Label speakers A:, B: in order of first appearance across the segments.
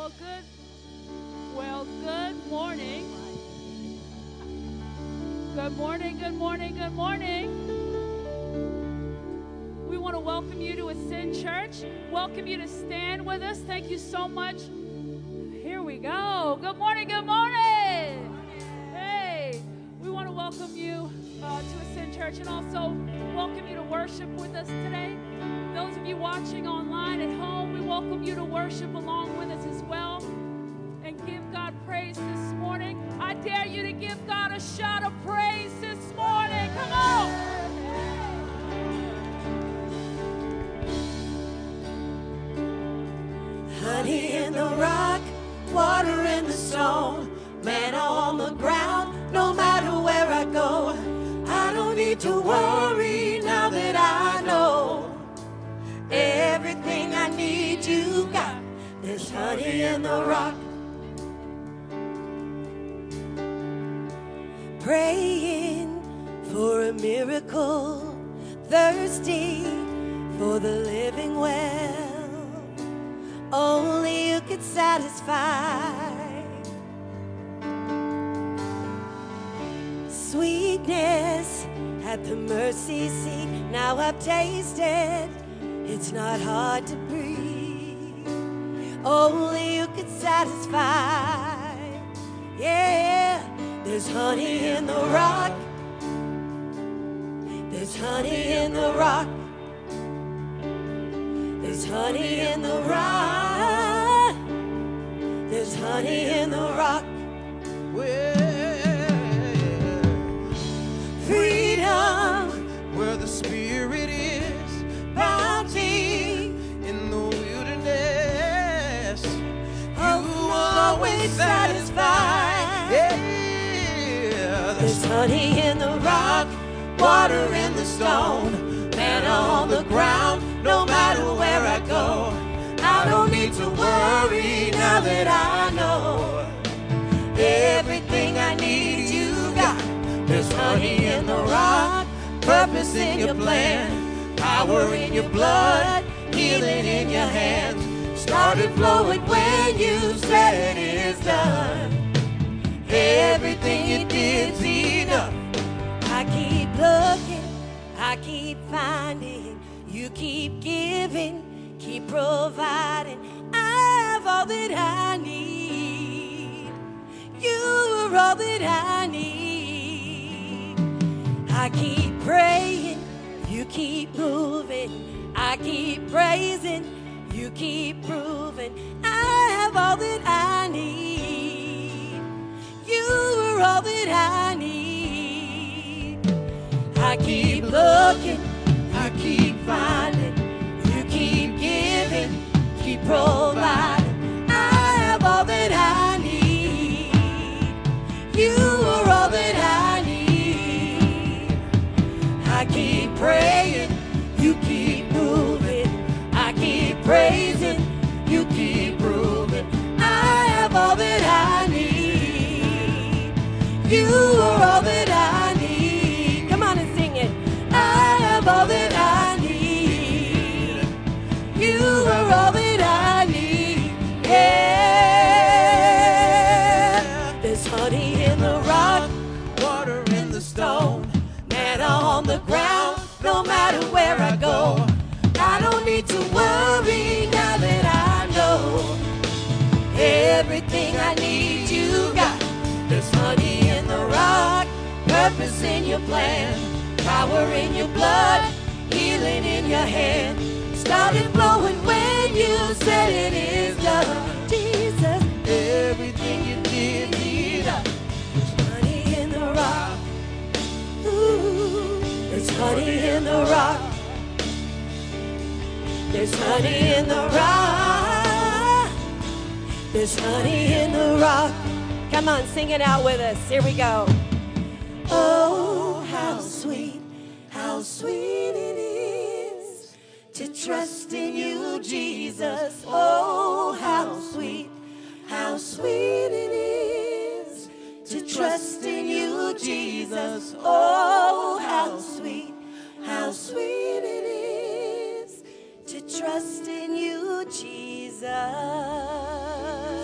A: Good morning. Good morning, good morning, good morning. We want to welcome you to Ascend Church. Welcome you to stand with us. Thank you so much. Here we go. Good morning, good morning. Hey, we want to welcome you to Ascend Church and also welcome you to worship with us today. Those of you watching online at home, we welcome you to worship along with us as well and give God praise this morning. I dare you to give God a shout of praise this morning. Come on.
B: Honey in the rock, water in the stone, manna on the ground, no matter where I go. I don't need to worry now that I know everything I need you got. There's honey in the rock. Praying for a miracle, thirsty for the living well. Only you could satisfy. Sweetness at the mercy seat. Now I've tasted, it's not hard to breathe. Only you could satisfy. Yeah, there's honey in the rock. There's honey in the rock. There's honey in the rock. There's honey in the rock. Freedom
C: where the Spirit is,
B: bounty
C: in the wilderness.
B: you will always satisfy.
C: Yeah,
B: There's honey in the rock, water in the stone, manna on the ground, no matter where I go. I don't need to worry now that I know everything I need you got. There's honey in the rock, purpose in your plan, power in your blood, healing in your hands. Started flowing when you said it is done. Everything you did's enough. I keep looking, I keep finding, you keep giving, keep providing. I have all that I need. You are all that I need. I keep praying, you keep moving. I keep praising, you keep proving. I have all that I need. You are all that I need. I keep looking, I keep finding, you keep giving, keep providing. I have all that I need. You are all that I need. I keep praying, you keep moving. I keep praising, you keep proving. I have all that I need. You are all that I need. Come on and sing it. I have all that I need. You are all that I need. Yeah. There's honey in the rock,
C: water in the stone,
B: manna on the ground, no matter where I go. I don't need to worry now that I know everything I need you got. There's honey in the rock, purpose in your plan, power in your blood, healing in your hand. Started flowing when you said it is done. Jesus, everything you did need up. There's honey in the rock. Ooh, there's honey in the rock. There's honey in the rock. There's honey in the rock. Come on, sing it out with us. Here we go. Oh, how sweet it is to trust in you, Jesus. Oh, how sweet it is to trust in you, Jesus. Oh, how sweet it is to trust in you, Jesus.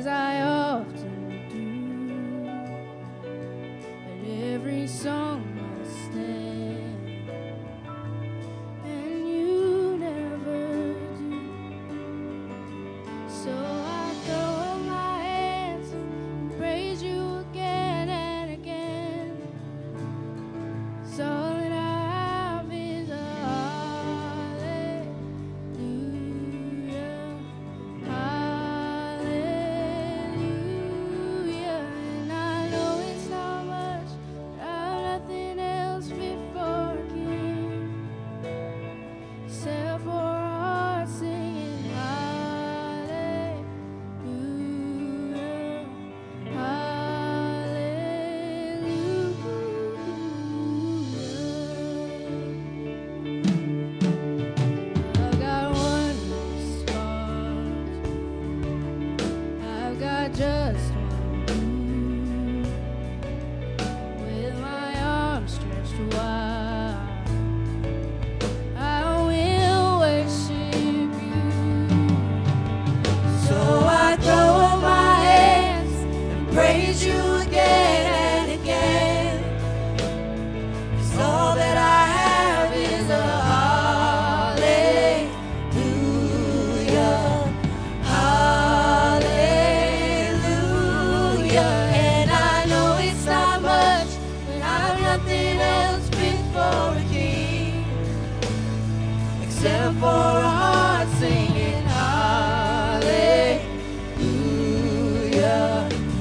D: I often do, but every song must stand, and you never do. So I throw up my hands and praise you again and again. So all that I have is a hallelujah, hallelujah. And I know it's not much, but I have nothing else fit for a king, except for a heart singing hallelujah, hallelujah. I've got one response. I've got just one move. With my arms stretched wide, I will worship you. So I throw up my hands and praise you again and again. 'Cause all that I have is a hallelujah, hallelujah. And I know it's not much, but I've nothing else fit for a king, except for a heart singing hallelujah,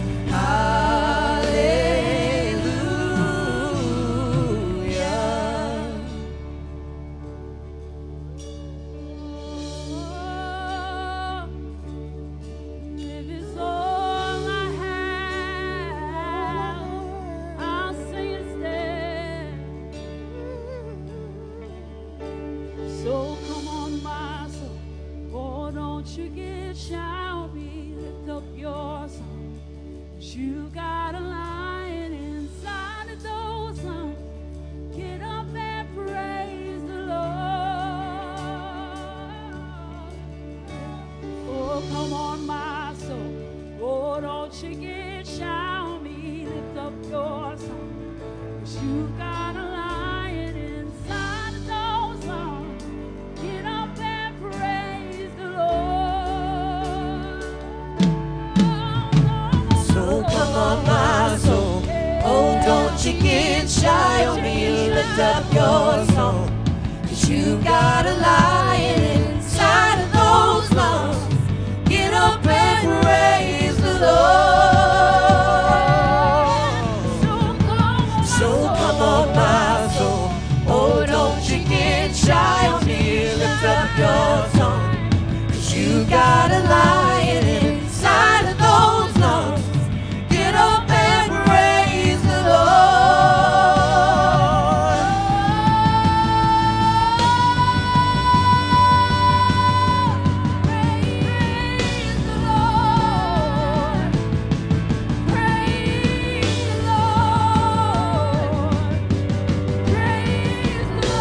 D: hallelujah. If it's all I have, I'll sing instead. So come on, my soul, oh, don't you get shy on me. Lift up your song, 'cause you got a lion inside of those lungs. Get up and praise the Lord. Oh, come on, my soul. Oh, don't you get shy on me. Lift up your song, 'cause you got a lion inside of those lungs. Get up and praise the Lord.
B: So come on, my soul. Oh, don't you get shy on me. Lift up your song, 'cause you got a lion inside of those lungs. Get up and praise the Lord. So come on, my soul. Oh, don't you get shy on me. Lift up your song, 'cause you got a lion inside of those lungs. Get up and praise the Lord. Praise the Lord. Praise the Lord. Praise the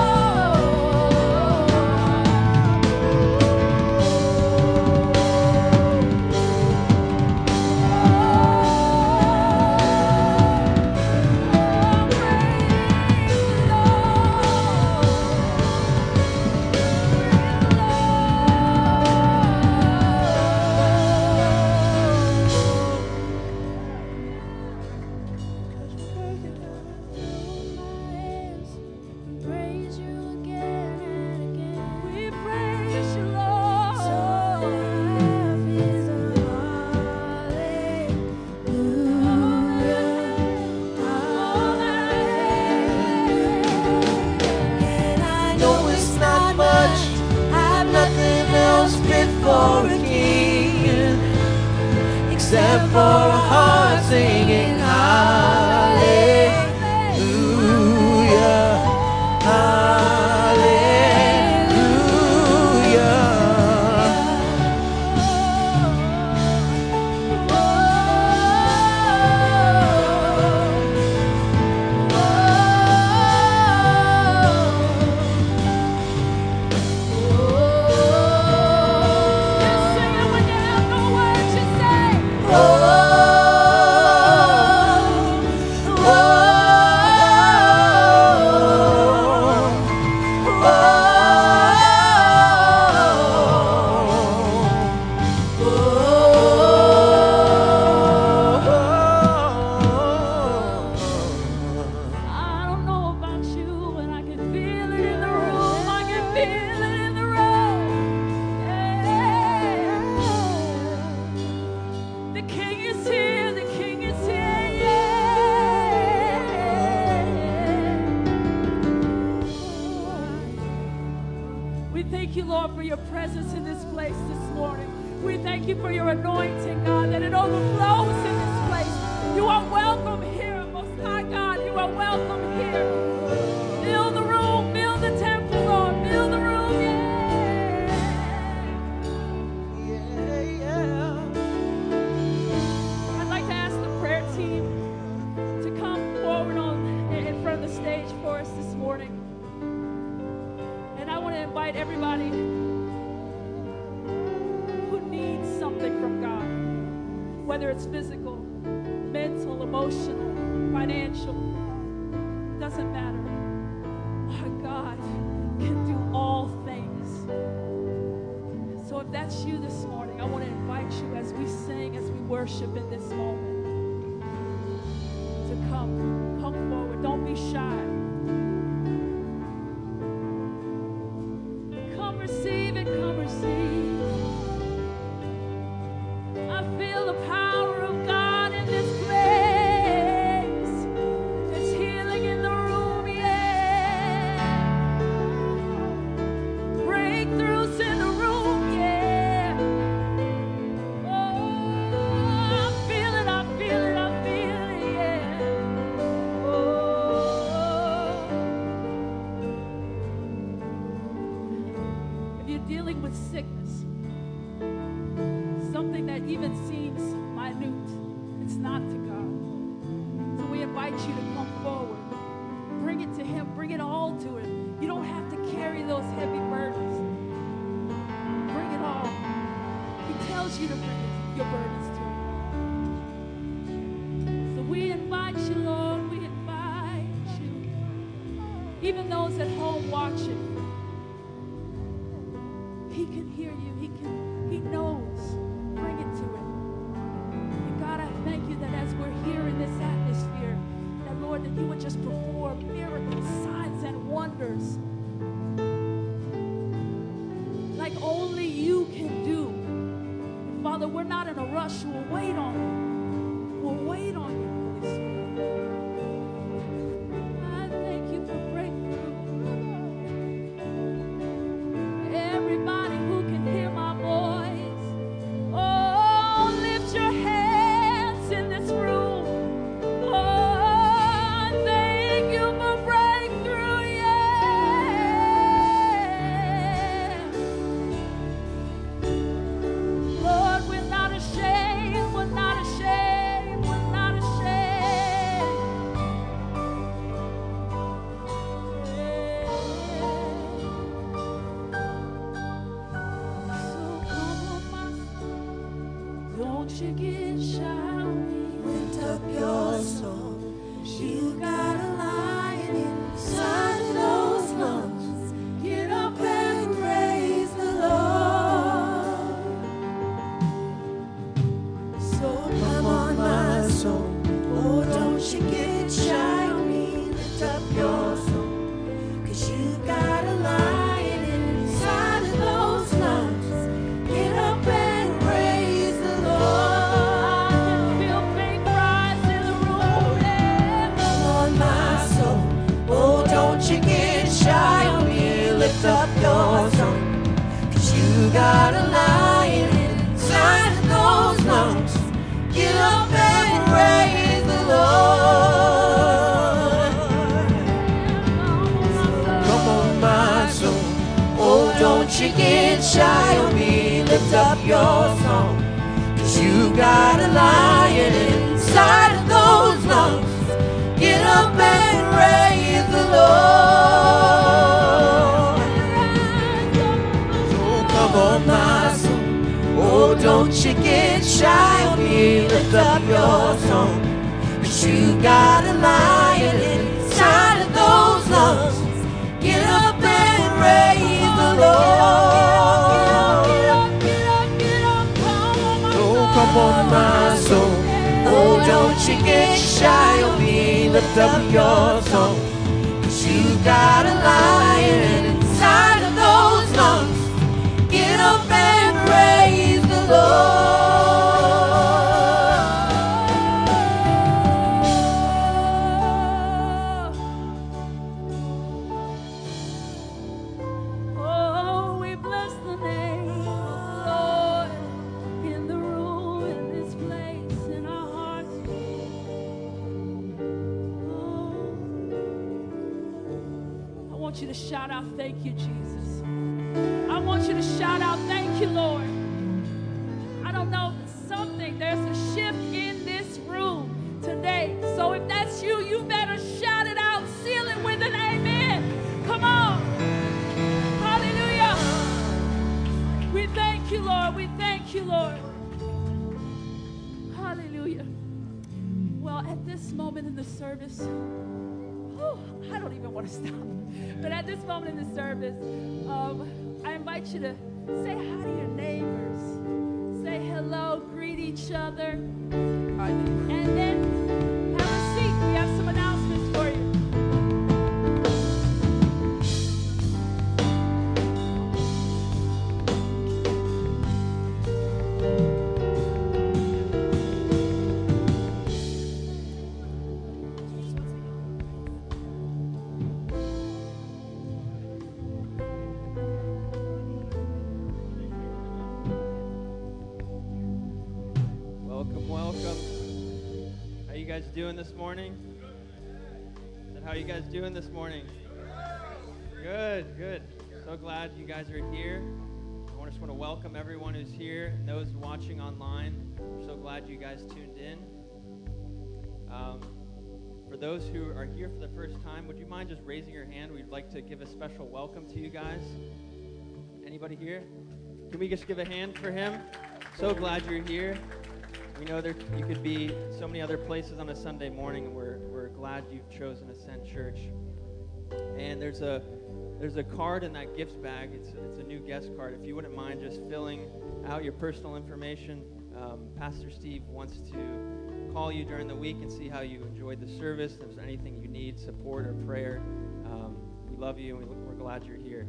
B: Praise you again and again. We praise you, Lord. So all I have is a hallelujah, and I know it's not much. I have nothing else fit for a king, except for a heart singing hallelujah, hallelujah.
A: thank you, Lord, for your presence in this place this morning. We thank you for your anointing, God, that it overflows in this place. You are welcome here, Most High God. You are welcome here. Fill the room, fill the temple, Lord. Fill the room, yeah. I'd like to ask the prayer team to come forward in front of the stage for us this morning. And I want to invite everybody who needs something from God, whether it's physical, mental, emotional, financial, doesn't matter. Our God can do all things. So if that's you this morning, I want to invite you as we sing, as we worship in this moment, to come forward. Don't be shy. Come receive it, come receive. I feel the power of God in this place. There's healing in the room, yeah. Breakthroughs in the room, yeah. Oh, I feel it, I feel it, I feel it, yeah. Oh. If you're dealing with sickness, something that even seems minute, it's not to God. So we invite you to come forward. Bring it to Him. Bring it all to Him. You don't have to carry those heavy burdens. Bring it all. He tells you to bring your burdens to Him. So we invite you, Lord. We invite you. Even those at home watching, He can hear you. He knows. Bring it to Him. And God, I thank you that as we're here in this atmosphere, that Lord, that you would just perform miracles, signs, and wonders like only you can do. And Father, we're not in a rush. We'll wait on you. We'll wait on you, Holy Spirit. I thank you for breakthrough. Everybody who can hear my voice, oh, lift your hands in this room. Oh, thank you for breakthrough, yeah. Lord, we're not ashamed, we're not ashamed, we're not ashamed. So come on, my soul, don't you get shy on me.
B: Lift up your soul. You got a lion inside of those lungs. Get up and praise the Lord. So come on, my soul. Oh, don't you get shy on me. Lift up your soul. 'Cause you got a lion inside of those lungs. Get up and praise the Lord.
A: I can feel faith rise in the room, yeah.
B: Come on, my soul. Oh, don't you get shy on me. Lift up your song. 'Cause you got a lion inside of those lungs. Get up and praise the Lord. Come on, my soul. Oh, don't you get shy on me. Lift up your song. 'Cause you got a lion inside of those lungs. Get up and praise the Lord. Oh, come on, my soul. Oh, don't you get shy on me. Lift up your song. 'Cause you got a lion inside of those lungs. Get up and praise the Lord. Oh, come on, my soul. Oh, don't you get shy on me. Lift up your song. 'Cause you got a lion inside of those lungs. Get up and praise the Lord.
A: Oh, we want you to shout out, thank you, Jesus. I want you to shout out, thank you, Lord. I don't know, something, there's a shift in this room today. So if that's you, you better shout it out, seal it with an amen. Come on. Hallelujah. We thank you, Lord. We thank you, Lord. Hallelujah. Well, at this moment in the service, I don't even want to stop. But at this moment in the service, I invite you to say hi to your neighbors. Say hello, greet each other. And then have a seat. We have some announcements for you.
E: Doing this morning? And how are you guys doing this morning? Good. So glad you guys are here. I just want to welcome everyone who's here and those watching online. We're so glad you guys tuned in. For those who are here for the first time, would you mind just raising your hand? We'd like to give a special welcome to you guys. Anybody here? Can we just give a hand for him? So glad you're here. We know you could be so many other places on a Sunday morning, and we're glad you've chosen Ascend Church. And there's a card in that gifts bag. It's a new guest card. If you wouldn't mind just filling out your personal information, Pastor Steve wants to call you during the week and see how you enjoyed the service. If there's anything you need, support or prayer, we love you and we're glad you're here.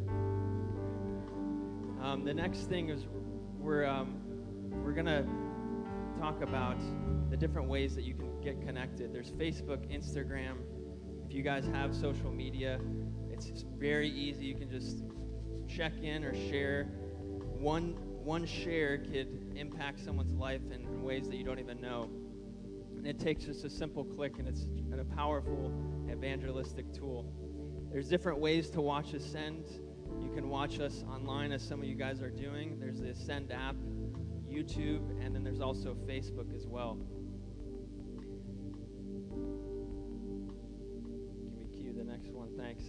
E: The next thing is we're gonna talk about the different ways that you can get connected. There's Facebook, Instagram. If you guys have social media, it's very easy. You can just check in or share. One share could impact someone's life in ways that you don't even know. And it takes just a simple click, and it's a powerful evangelistic tool. There's different ways to watch Ascend. You can watch us online, as some of you guys are doing. There's the Ascend app, YouTube, and then there's also Facebook as well. Can we cue the next one? Thanks.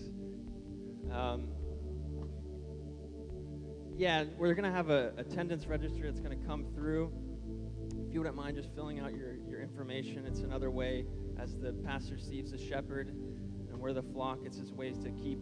E: We're going to have an attendance register that's going to come through. If you wouldn't mind just filling out your information. It's another way, as the pastor Steve's a shepherd, and we're the flock. It's just ways to keep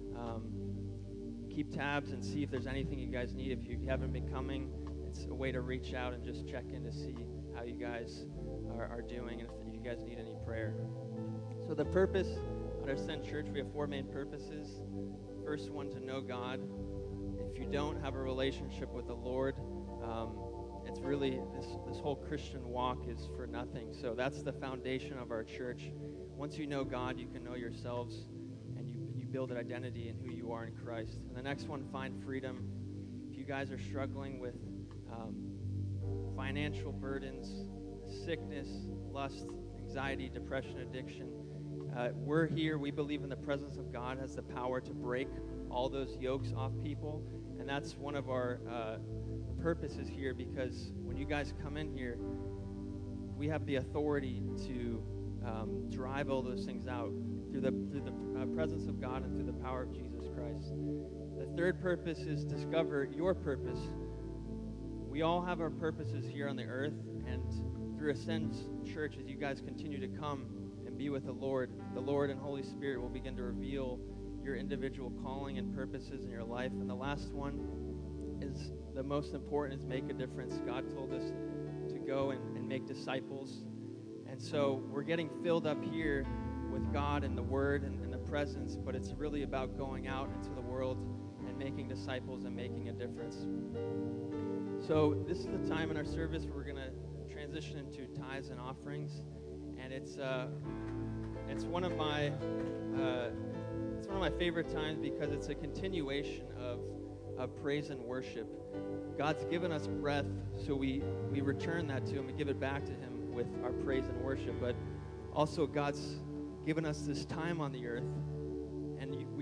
E: tabs and see if there's anything you guys need. If you haven't been coming, it's a way to reach out and just check in to see how you guys are doing and if you guys need any prayer. So the purpose at our Ascend Church, we have 4 main purposes. First one, to know God. If you don't have a relationship with the Lord, it's really, this whole Christian walk is for nothing. So that's the foundation of our church. Once you know God, you can know yourselves, and you build an identity in who you are in Christ. And the next one, find freedom. If you guys are struggling with financial burdens, sickness, lust, anxiety, depression, addiction, we're here. We believe in the presence of God has the power to break all those yokes off people, and that's one of our purposes here, because when you guys come in here, we have the authority to drive all those things out through the presence of God and through the power of Jesus Christ. The third purpose is discover your purpose. We all have our purposes here on the earth, and through Ascend Church, as you guys continue to come and be with the Lord and Holy Spirit will begin to reveal your individual calling and purposes in your life. And the last one is the most important, is make a difference. God told us to go and make disciples. And so we're getting filled up here with God and the Word and the presence, but it's really about going out into the world and making disciples and making a difference. So this is the time in our service where we're going to transition into tithes and offerings, and it's one of my favorite times because it's a continuation of praise and worship. God's given us breath, so we return that to Him. We give it back to Him with our praise and worship. But also God's given us this time on the earth, and we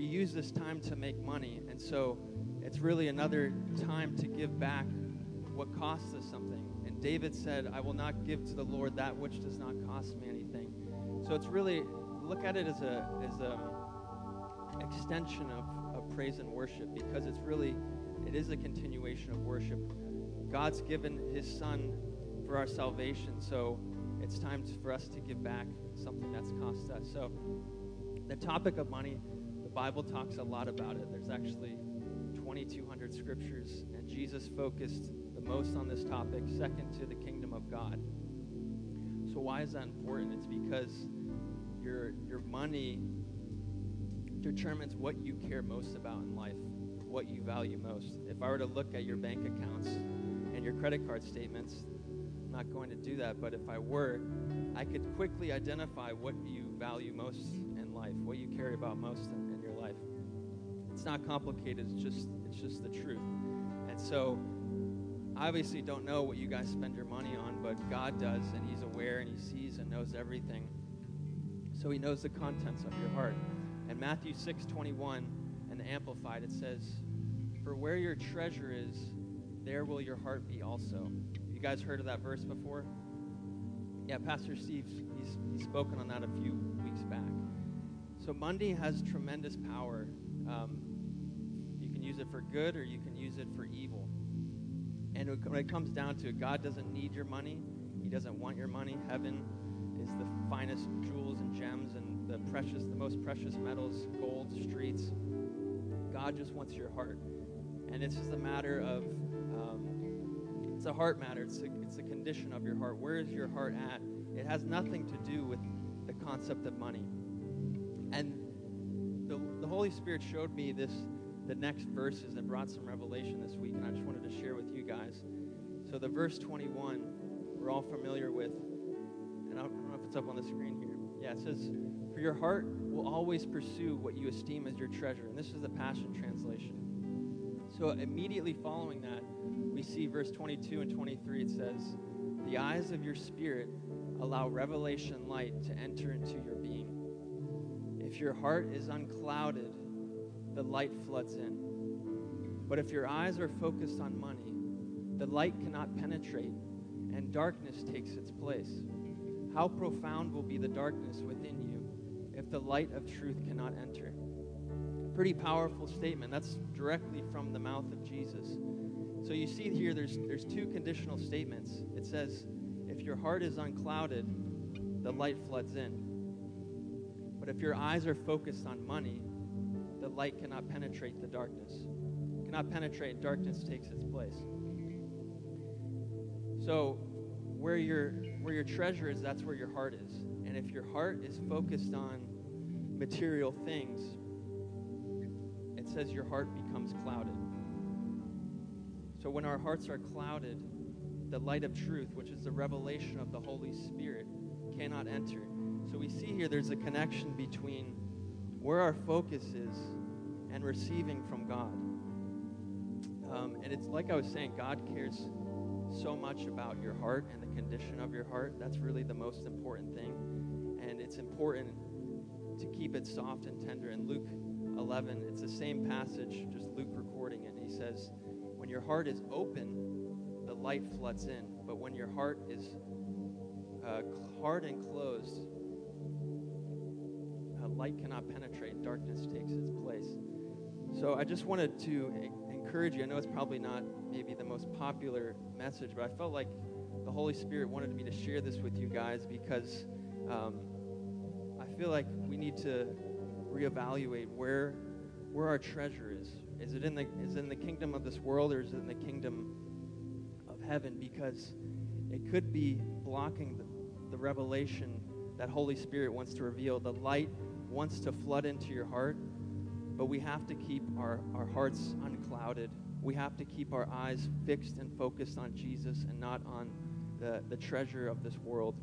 E: we use this time to make money, and so it's really another time to give back what costs us something. And David said, I will not give to the Lord that which does not cost me anything. So it's really, look at it as a extension of praise and worship, because it is a continuation of worship. God's given his son for our salvation, so it's time for us to give back something that's cost us. So the topic of money, the Bible talks a lot about it. There's actually 2,200 scriptures, and Jesus focused the most on this topic, second to the kingdom of God. So why is that important? It's because your money determines what you care most about in life, what you value most. If I were to look at your bank accounts and your credit card statements, I'm not going to do that, but if I were, I could quickly identify what you value most in life, what you care about most in your life. It's not complicated, it's just the truth. And so I obviously don't know what you guys spend your money on, but God does, and he's aware and he sees and knows everything. So he knows the contents of your heart. And Matthew 6:21 in the Amplified, it says, for where your treasure is, there will your heart be also. You guys heard of that verse before? Yeah, Pastor Steve, he's spoken on that a few weeks back. So money has tremendous power. You can use it for good or you can use it for evil. And when it comes down to it, God doesn't need your money. He doesn't want your money. Heaven is the finest jewels and gems and the most precious metals, gold, streets. God just wants your heart. And it's just a matter of, it's a heart matter. It's the condition of your heart. Where is your heart at? It has nothing to do with the concept of money. And the Holy Spirit showed me the next verses and brought some revelation this week, and I just wanted to share with you guys. So the verse 21, we're all familiar with, and I don't know if it's up on the screen here. Yeah, it says, for your heart will always pursue what you esteem as your treasure. And this is the Passion Translation. So immediately following that, we see verse 22 and 23. It says, the eyes of your spirit allow revelation light to enter into your being. If your heart is unclouded, the light floods in. But if your eyes are focused on money, the light cannot penetrate, and darkness takes its place. How profound will be the darkness within you if the light of truth cannot enter? Pretty powerful statement. That's directly from the mouth of Jesus. So you see here, there's two conditional statements. It says, if your heart is unclouded, the light floods in. But if your eyes are focused on money, the light cannot penetrate the darkness. Cannot penetrate, darkness takes its place. So where your treasure is, that's where your heart is. And if your heart is focused on material things, it says your heart becomes clouded. So when our hearts are clouded, the light of truth, which is the revelation of the Holy Spirit, cannot enter. So we see here there's a connection between where our focus is and receiving from God. And it's like I was saying, God cares so much about your heart and the condition of your heart. That's really the most important thing. And it's important to keep it soft and tender. In Luke 11, it's the same passage, just Luke recording it. And he says, when your heart is open, the light floods in. But when your heart is hard and closed, light cannot penetrate. Darkness takes its place. So I just wanted to encourage you. I know it's probably not maybe the most popular message, but I felt like the Holy Spirit wanted me to share this with you guys because I feel like we need to reevaluate where our treasure is. Is it in the kingdom of this world, or is it in the kingdom of heaven? Because it could be blocking the revelation that Holy Spirit wants to reveal. The light wants to flood into your heart, but we have to keep our hearts unclouded. We have to keep our eyes fixed and focused on Jesus and not on the treasure of this world.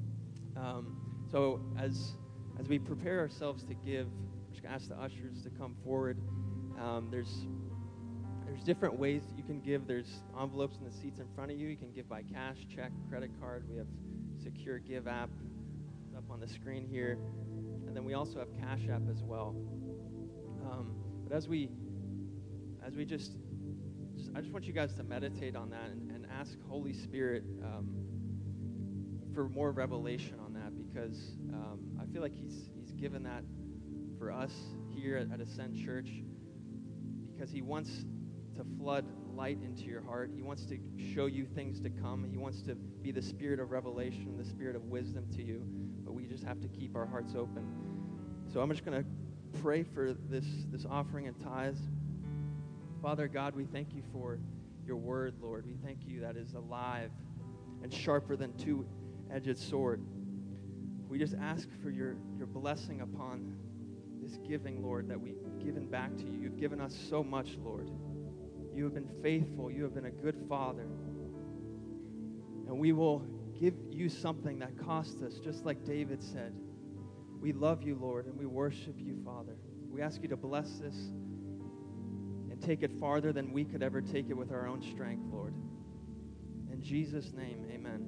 E: So as we prepare ourselves to give, I'm just going to ask the ushers to come forward. There's different ways that you can give. There's envelopes in the seats in front of you. You can give by cash, check, credit card. We have Secure Give app up on the screen here. And then we also have Cash App as well. But as we just I just want you guys to meditate on that and ask Holy Spirit for more revelation on that, because I feel like He's given that for us here at Ascend Church, because He wants to flood light into your heart. He wants to show you things to come. He wants to be the Spirit of revelation, the Spirit of wisdom to you, but we just have to keep our hearts open. So I'm just going to pray for this offering and tithes. Father God, we thank you for your word, Lord. We thank you that is alive and sharper than two-edged sword. We just ask for your blessing upon this giving, Lord, that we've given back to you. You've given us so much, Lord. You have been faithful. You have been a good Father. And we will give you something that cost us, just like David said. We love you, Lord, and we worship you, Father. We ask you to bless this and take it farther than we could ever take it with our own strength, Lord. In Jesus' name, amen.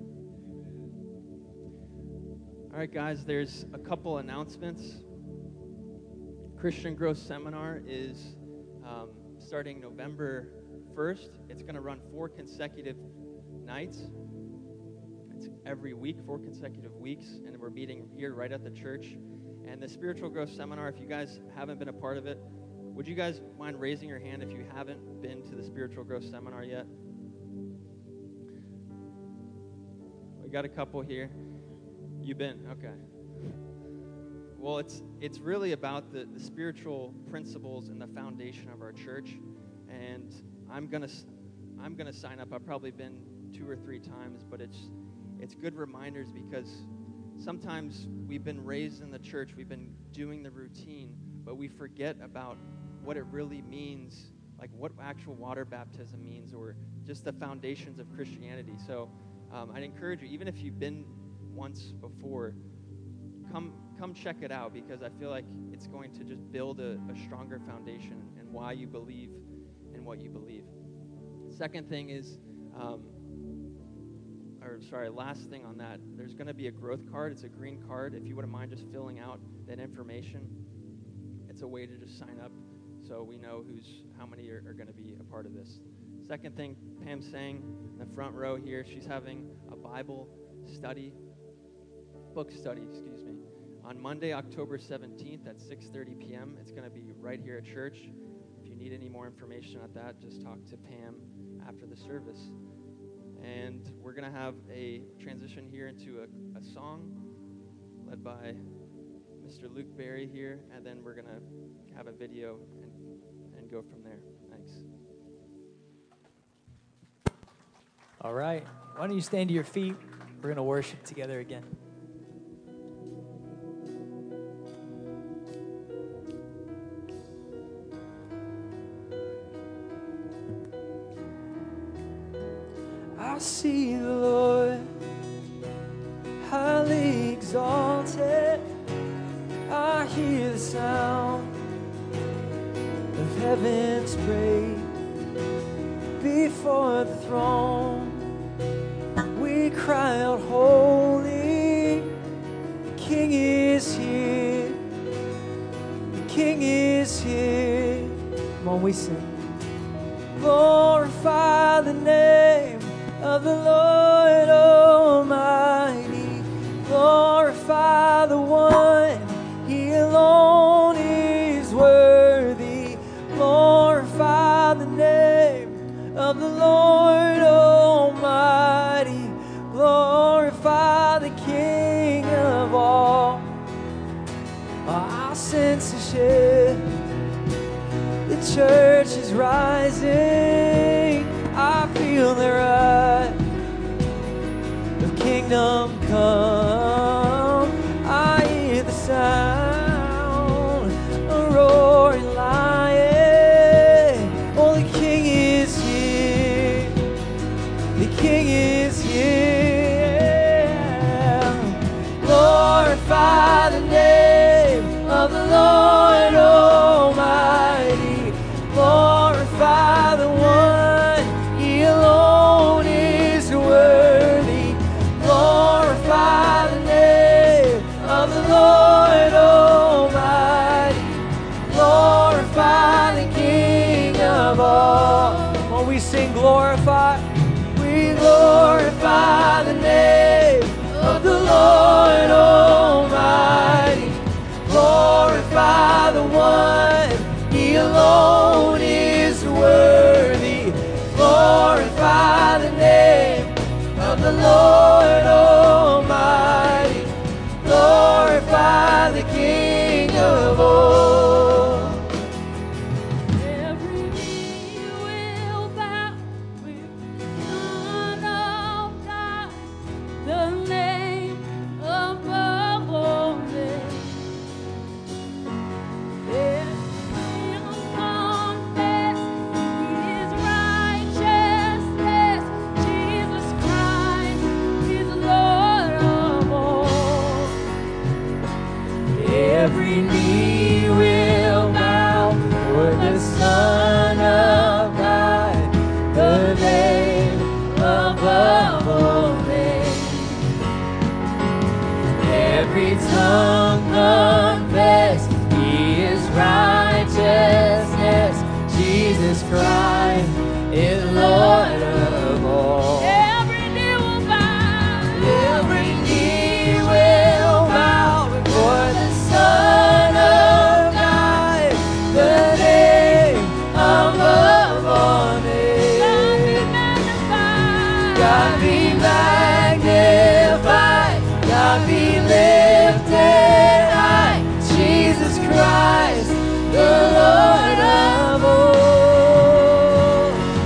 E: All right, guys, there's a couple announcements. Christian Growth Seminar is starting November 1st. It's going to run 4 consecutive nights. It's every week, 4 consecutive weeks, and we're meeting here right at the church. And the Spiritual Growth Seminar, if you guys haven't been a part of it, would you guys mind raising your hand if you haven't been to the Spiritual Growth Seminar yet? We got a couple here. You've been? Okay. Well, it's really about the spiritual principles and the foundation of our church, and I'm gonna sign up. I've probably been 2 or 3 times, but it's good reminders, because sometimes we've been raised in the church, we've been doing the routine, but we forget about what it really means, like what actual water baptism means, or just the foundations of Christianity. So I'd encourage you, even if you've been once before, come check it out, because I feel like it's going to just build a stronger foundation in why you believe in what you believe. Second thing is, last thing on that, there's going to be a growth card. It's a green card. If you wouldn't mind just filling out that information, it's a way to just sign up so we know how many are going to be a part of this. Second thing, Pam sang in the front row here, she's having a Bible book study, on Monday, October 17th at 6:30 p.m. It's going to be right here at church. If you need any more information on that, just talk to Pam after the service. And we're going to have a transition here into a song led by Mr. Luke Berry here, and then we're going to have a video and go from there. Thanks.
F: All right. Why don't you stand to your feet? We're going to worship together again.
B: I see the Lord highly exalted. I hear the sound of heaven's praise before the throne. We cry out, holy, the King is here. The King is here. Come on, we sing. Glorify the name of the Lord Almighty. Glorify the one, He alone is worthy. Glorify the name of the Lord Almighty. Glorify the King of all. I sense a shift. The church is rising. I feel the rush of kingdom come. I hear the sound, a roaring lion. Oh, the King is here. The King is here. Glorify the name of the Lord Almighty. Glorify the one, He alone is worthy. Glorify the name of the Lord Almighty. Glorify
C: Lord Almighty. Glorify the King of all.
D: Every knee will bow with the Son of God, the name above all names. Every will confess His righteousness. Jesus Christ is Lord of all.
C: Every knee will bow for the Son of God, the name above all names. Every tongue confess He is righteousness. Jesus Christ is Lord of all.
D: Every knee will bow.
C: Every knee will bow before the Son of God, the name above all names. God be magnified, God be lifted high, Jesus Christ, the Lord of all.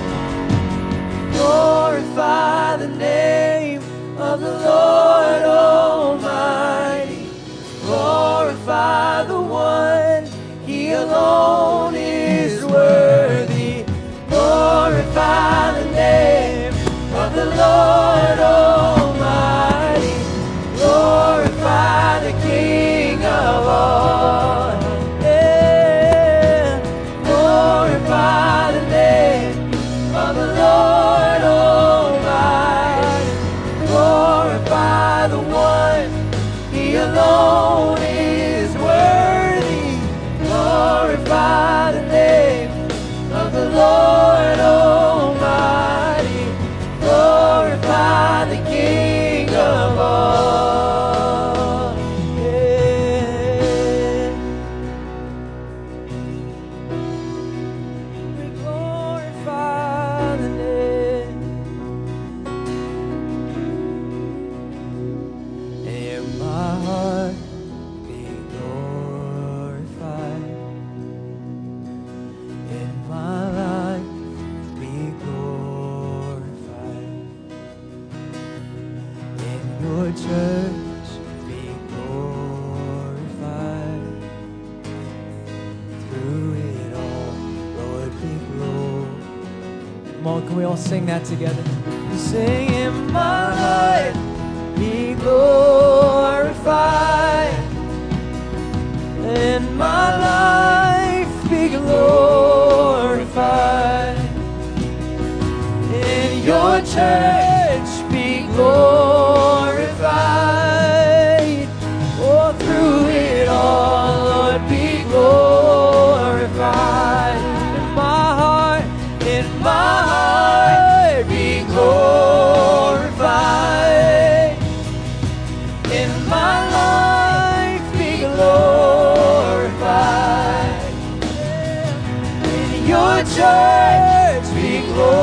C: Glorify the name of the Lord Almighty. Glorify the one, He alone is worthy. Glorify the name of the Lord Almighty. Glorify the King of all. Yeah. Glorify the name of the Lord Almighty. Glorify the one, He alone is worthy. Glorify the name of the Lord Almighty. Glorify the King of all. Yeah. We glorify the name. And my heart be glorified, and my life be glorified, and your church be glorified. Through it all, Lord, be glorified. Come on, can we all sing that together? Sing in my life be glorified, and my life be glorified, and your church be glorified. Oh, through it all, Lord, be glorified. In my heart be glorified, in my life be glorified, in your church be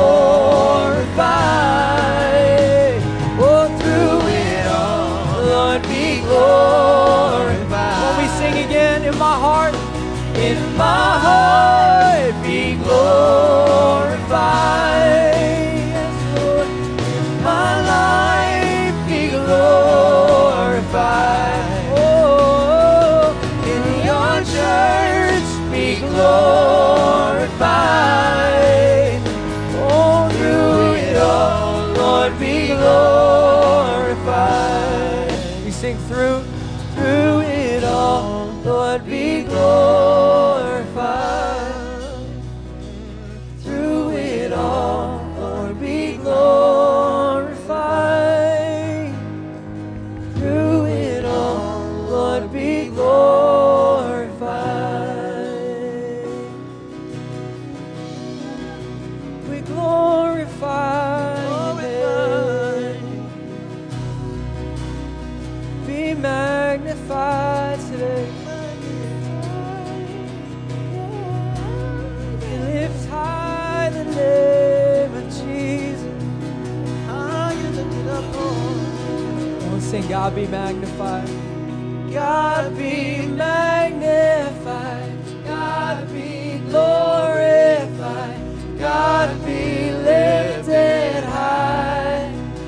C: glorified. Oh, through it all, Lord, be glorified. When we sing again, in my heart be glorified. Yes, Lord. In my life be glorified. Oh, in your church be glorified. Oh, through it all, Lord, be glorified. We sing through it all, Lord, be glorified. Through it all, Lord, be glorified. Through it all, Lord, be glorified. We glorify your name. Be magnified today. We lift high the name of Jesus. High and lifted up, oh. Sing, God be magnified. God be magnified. God be glorified. God be lifted high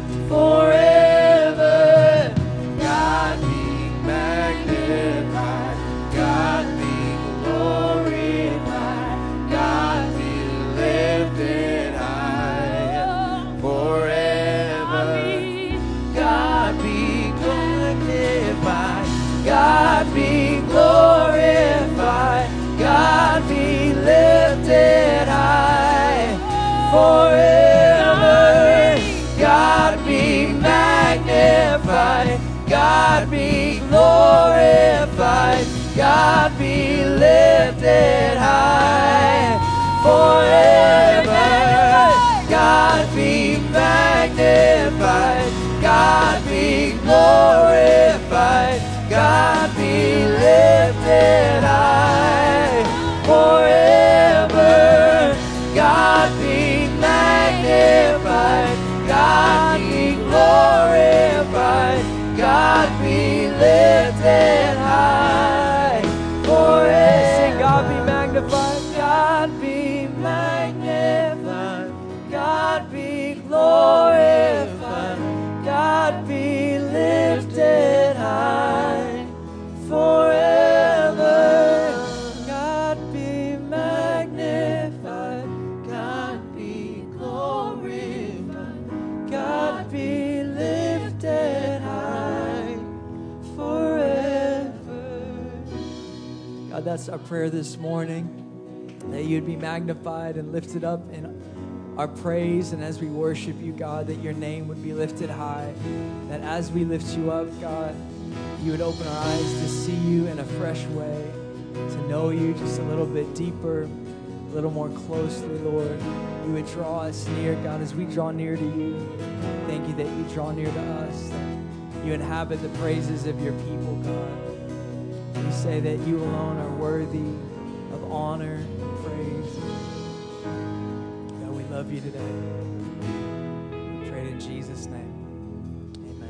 C: forever. God be magnified. God be glorified. God be lifted high forever. God be magnified. God be glorified. God be lifted high forever. God be magnified. God be glorified. God be lifted high forever. God be magnified. God be glorified. God be lifted high forever. God be magnified. God be glorified. God be lifted high forever. Sing, God be magnified. God be magnified. God be glorified. God be lifted high forever. God be magnified. God be glorified. God be lifted high forever. God, that's our prayer this morning, that you'd be magnified and lifted up in our praise, and as we worship you, God, that your name would be lifted high, that as we lift you up, God, you would open our eyes to see you in a fresh way, to know you just a little bit deeper, a little more closely, Lord. You would draw us near, God, as we draw near to you. Thank you that you draw near to us, that you inhabit the praises of your people, God. We say that you alone are worthy of honor and praise. God, we love you today. We pray it in Jesus' name. Amen.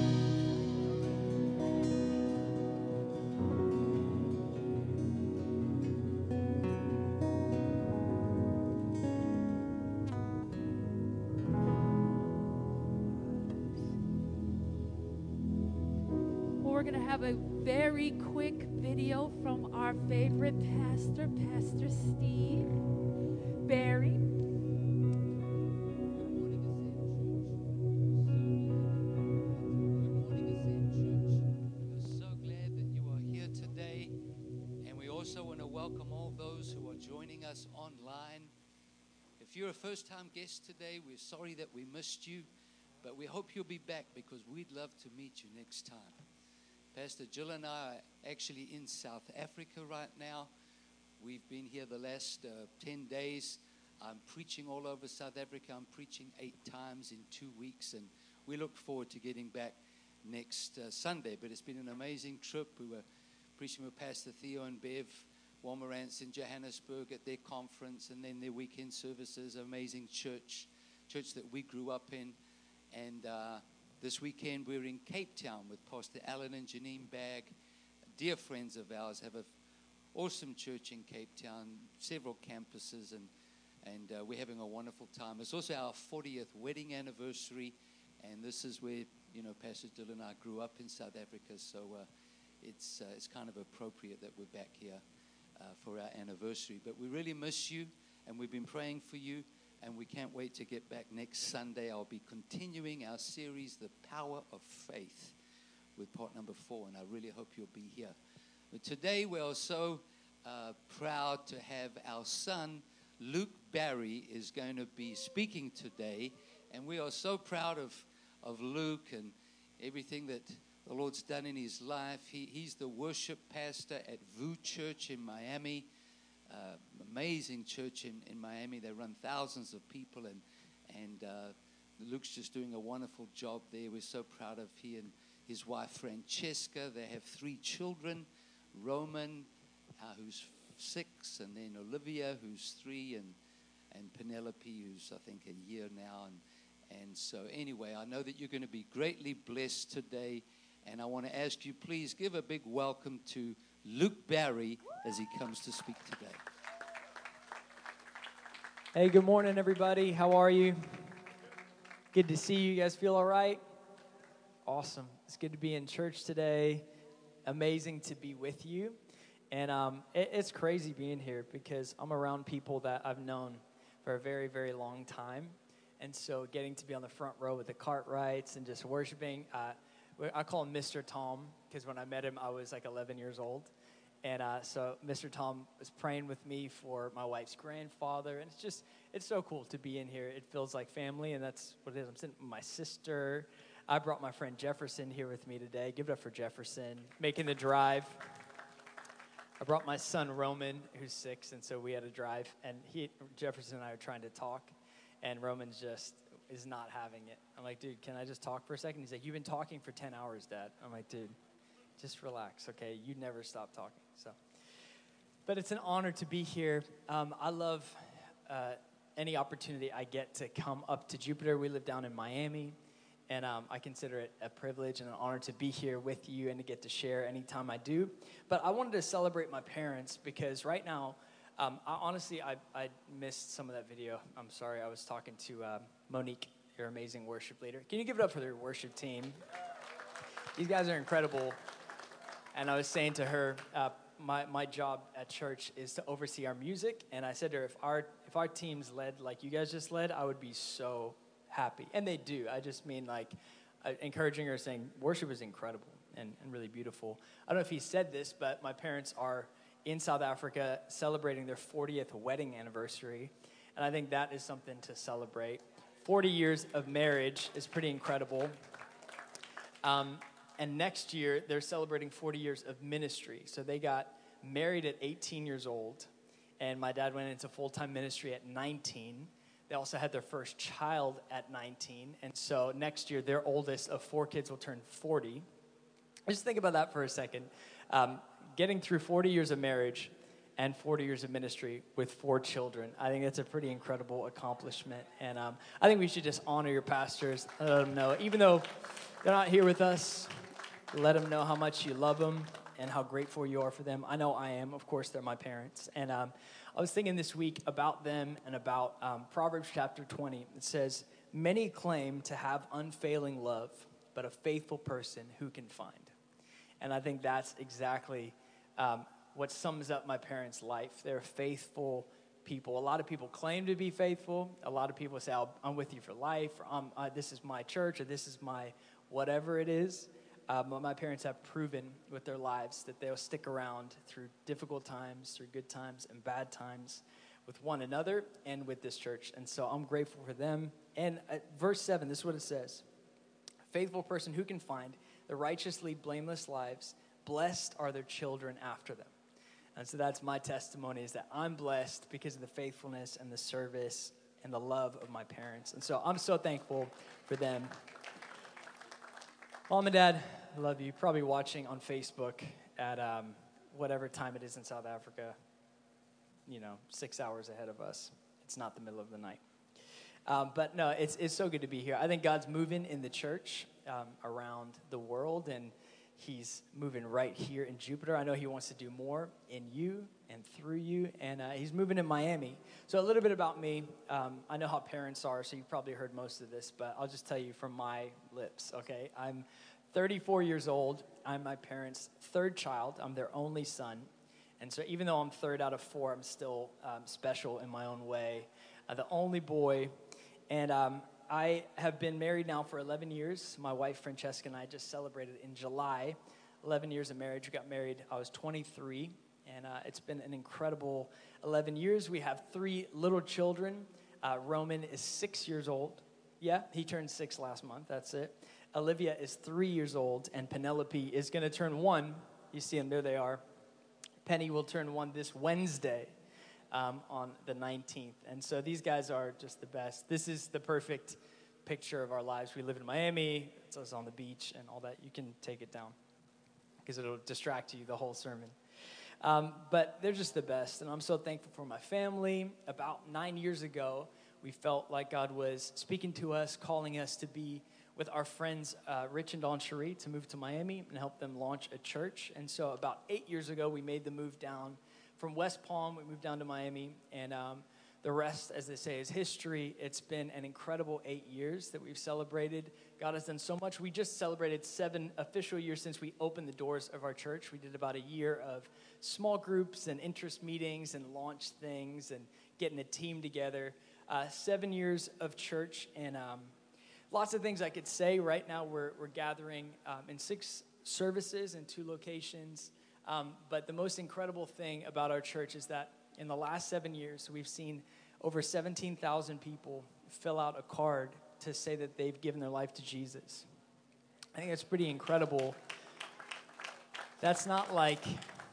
A: Well, we're going to have a very quick video from our favorite pastor, Pastor Steve Barry.
G: So glad that you are here today, and we also want to welcome all those who are joining us online. If you're a first-time guest today, we're sorry that we missed you, but we hope you'll be back because we'd love to meet you next time. Pastor Jill and I are actually in South Africa right now. We've been here the last 10 days. I'm preaching all over South Africa. I'm preaching 8 times in 2 weeks, and we look forward to getting back next Sunday. But it's been an amazing trip. We were preaching with Pastor Theo and Bev Womerantz in Johannesburg at their conference, and then their weekend services. Amazing church that we grew up in. And this weekend we're in Cape Town with Pastor Alan and Janine Bagg. Dear friends of ours, have an awesome church in Cape Town, several campuses, and we're having a wonderful time. It's also our 40th wedding anniversary, and this is where, you know, Pastor Dill and I grew up in South Africa, so it's kind of appropriate that we're back here for our anniversary. But we really miss you, and we've been praying for you, and we can't wait to get back next Sunday. I'll be continuing our series, The Power of Faith, with part number 4, and I really hope you'll be here. But today we are so proud to have our son, Luke Barry, is going to be speaking today, and we are so proud of Luke and everything that the Lord's done in his life. He's the worship pastor at VU Church in Miami, amazing church in Miami. They run thousands of people, and Luke's just doing a wonderful job there. We're so proud of he and his wife Francesca. They have 3 children, Roman, who's 6, and then Olivia, who's 3, and Penelope, who's I think a year now, And so anyway, I know that you're going to be greatly blessed today. And I want to ask you, please give a big welcome to Luke Barry as he comes to speak today.
C: Hey, good morning, everybody. How are you? Good to see you. You guys feel all right? Awesome. It's good to be in church today. Amazing to be with you. And it's crazy being here because I'm around people that I've known for a very, very long time. And so getting to be on the front row with the Cartwrights and just worshiping, I call him Mr. Tom because when I met him, I was like 11 years old. And so Mr. Tom was praying with me for my wife's grandfather. And it's so cool to be in here. It feels like family, and that's what it is. I'm sitting with my sister. I brought my friend Jefferson here with me today. Give it up for Jefferson, making the drive. I brought my son Roman, who's 6, and so we had a drive. And Jefferson and I are trying to talk, and Roman's just is not having it. I'm like, dude, can I just talk for a second? He's like, you've been talking for 10 hours, Dad. I'm like, dude, just relax, okay? You never stop talking. But it's an honor to be here. I love any opportunity I get to come up to Jupiter. We live down in Miami, and I consider it a privilege and an honor to be here with you and to get to share anytime I do. But I wanted to celebrate my parents because right now, I missed some of that video. I'm sorry. I was talking to Monique, your amazing worship leader. Can you give it up for their worship team? These guys are incredible. And I was saying to her, my job at church is to oversee our music. And I said to her, if our teams led like you guys just led, I would be so happy. And they do. I just mean like encouraging her, saying worship is incredible and really beautiful. I don't know if he said this, but my parents are in South Africa celebrating their 40th wedding anniversary. And I think that is something to celebrate. 40 years of marriage is pretty incredible. And next year, they're celebrating 40 years of ministry. So they got married at 18 years old, and my dad went into full-time ministry at 19. They also had their first child at 19. And so next year, their oldest of 4 kids will turn 40. Just think about that for a second. Getting through 40 years of marriage and 40 years of ministry with 4 children. I think that's a pretty incredible accomplishment. And I think we should just honor your pastors and let them know, even though they're not here with us, let them know how much you love them and how grateful you are for them. I know I am. Of course, they're my parents. And I was thinking this week about them and about Proverbs chapter 20. It says, many claim to have unfailing love, but a faithful person who can find. And I think that's exactly what sums up my parents' life. They're faithful people. A lot of people claim to be faithful. A lot of people say, I'm with you for life, or this is my church, or this is my whatever it is. But my parents have proven with their lives that they'll stick around through difficult times, through good times and bad times with one another and with this church. And so I'm grateful for them. And verse 7, this is what it says. A faithful person who can find the righteous lead blameless lives. Blessed are their children after them. And so that's my testimony, is that I'm blessed because of the faithfulness and the service and the love of my parents. And so I'm so thankful for them. Mom and Dad, I love you. Probably watching on Facebook at whatever time it is in South Africa, 6 hours ahead of us. It's not the middle of the night. But no, it's so good to be here. I think God's moving in the church around the world, and he's moving right here in Jupiter. I know he wants to do more in you and through you, and he's moving in Miami. So a little bit about me. I know how parents are, so you've probably heard most of this, but I'll just tell you from my lips, okay? I'm 34 years old. I'm my parents' 3rd child. I'm their only son. And so even though I'm 3rd out of 4, I'm still special in my own way. The only boy. And I have been married now for 11 years. My wife, Francesca, and I just celebrated in July 11 years of marriage. We got married. I was 23, and it's been an incredible 11 years. We have 3 little children. Roman is 6 years old. Yeah, he turned 6 last month. That's it. Olivia is 3 years old, and Penelope is going to turn 1. You see them, there they are. Penny will turn 1 this Wednesday on the 19th. And so these guys are just the best. This is the perfect picture of our lives. We live in Miami. It's us on the beach and all that. You can take it down because it'll distract you the whole sermon. But they're just the best, and I'm so thankful for my family. About 9 years ago,
F: we felt like God was speaking to us, calling us to be with our friends Rich and Dawn Cherie to move to Miami and help them launch a church. And so about 8 years ago, we made the move down from West Palm. We moved down to Miami, and the rest, as they say, is history. It's been an incredible 8 years that we've celebrated. God has done so much. We just celebrated 7 official years since we opened the doors of our church. We did about a year of small groups and interest meetings and launch things and getting a team together. 7 years of church, and lots of things I could say. Right now we're gathering in 6 services in 2 locations. But the most incredible thing about our church is that in the last 7 years, we've seen over 17,000 people fill out a card to say that they've given their life to Jesus. I think that's pretty incredible. That's not like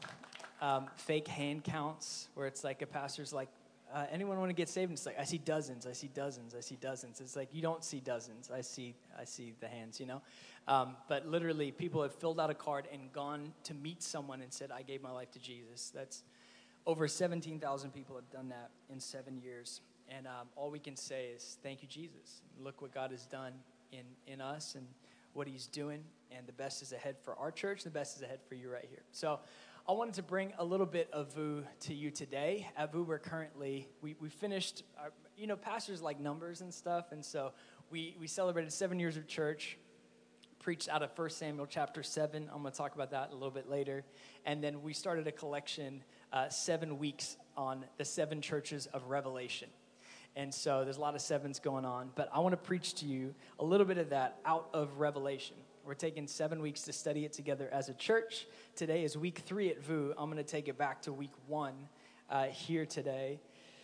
F: fake hand counts where it's like a pastor's like, anyone want to get saved? And it's like, I see dozens, I see dozens, I see dozens. It's like, you don't see dozens. I see the hands, you know? But literally, people have filled out a card and gone to meet someone and said, I gave my life to Jesus. That's over 17,000 people have done that in 7 years. And all we can say is, thank you, Jesus. Look what God has done in us and what he's doing. And the best is ahead for our church. The best is ahead for you right here. So I wanted to bring a little bit of VU to you today. At VU, we're currently, we finished, our, pastors like numbers and stuff. And so we celebrated 7 years of church, preached out of 1 Samuel chapter 7. I'm going to talk about that a little bit later. And then we started a collection, 7 weeks on the 7 churches of Revelation. And so there's a lot of 7s going on. But I want to preach to you a little bit of that out of Revelation. We're taking 7 weeks to study it together as a church. Today is week 3 at VU. I'm going to take it back to week 1 here today.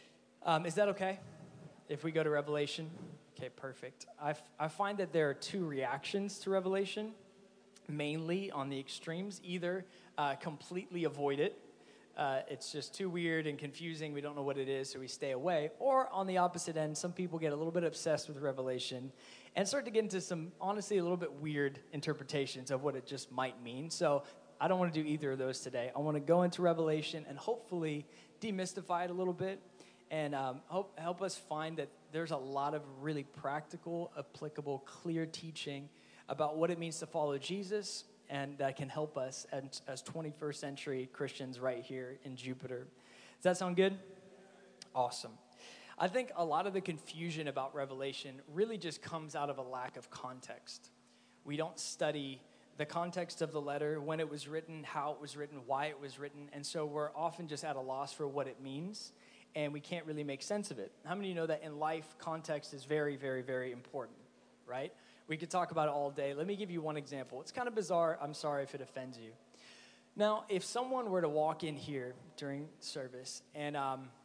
F: Is that okay if we go to Revelation? Okay, perfect. I find that there are 2 reactions to Revelation, mainly on the extremes. Either completely avoid it. It's just too weird and confusing. We don't know what it is, so we stay away. Or on the opposite end, some people get a little bit obsessed with Revelation and start to get into some, honestly, a little bit weird interpretations of what it just might mean. So I don't want to do either of those today. I want to go into Revelation and hopefully demystify it a little bit and help us find that there's a lot of really practical, applicable, clear teaching about what it means to follow Jesus, and that can help us as 21st century Christians right here in Jupiter. Does that sound good? Awesome. I think a lot of the confusion about Revelation really just comes out of a lack of context. We don't study the context of the letter, when it was written, how it was written, why it was written, and so we're often just at a loss for what it means, and we can't really make sense of it. How many of you know that in life, context is very, very, very important, right? We could talk about it all day. Let me give you one example. It's kind of bizarre. I'm sorry if it offends you. Now, if someone were to walk in here during service and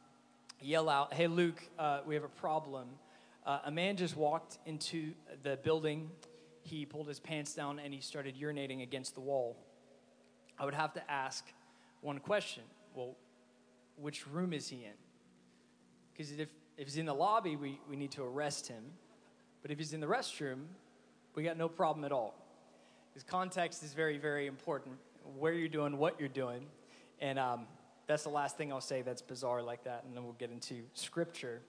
F: yell out, hey, Luke, we have a problem. A man just walked into the building. He pulled his pants down and he started urinating against the wall. I would have to ask one question. Well, which room is he in? Because if he's in the lobby, we need to arrest him. But if he's in the restroom, we got no problem at all. Because context is very, very important. Where you're doing, what you're doing. And that's the last thing I'll say that's bizarre like that. And then we'll get into scripture.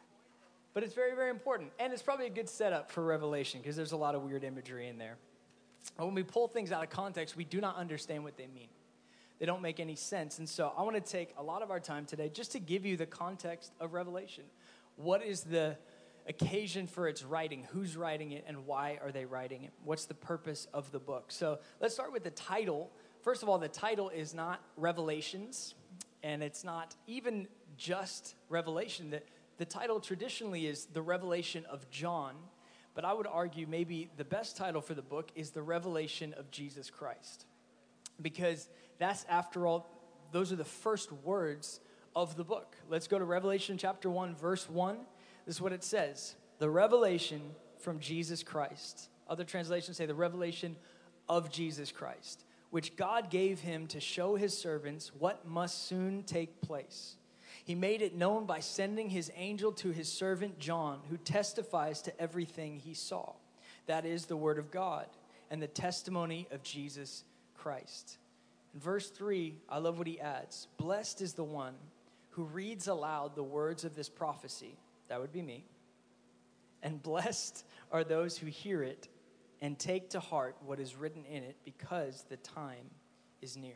F: But it's very, very important. And it's probably a good setup for Revelation because there's a lot of weird imagery in there. But when we pull things out of context, we do not understand what they mean. They don't make any sense. And so I want to take a lot of our time today just to give you the context of Revelation. What is the occasion for its writing? Who's writing it and why are they writing it? What's the purpose of the book? So let's start with the title. First of all, the title is not Revelations, and it's not even just Revelation. The title traditionally is The Revelation of John, but I would argue maybe the best title for the book is The Revelation of Jesus Christ, because that's, after all, those are the first words of the book. Let's go to Revelation chapter 1, verse 1. This is what it says: the revelation from Jesus Christ. Other translations say the revelation of Jesus Christ, which God gave him to show his servants what must soon take place. He made it known by sending his angel to his servant John, who testifies to everything he saw. That is the word of God and the testimony of Jesus Christ. In verse 3, I love what he adds. Blessed is the one who reads aloud the words of this prophecy, that would be me, and blessed are those who hear it and take to heart what is written in it, because the time is near.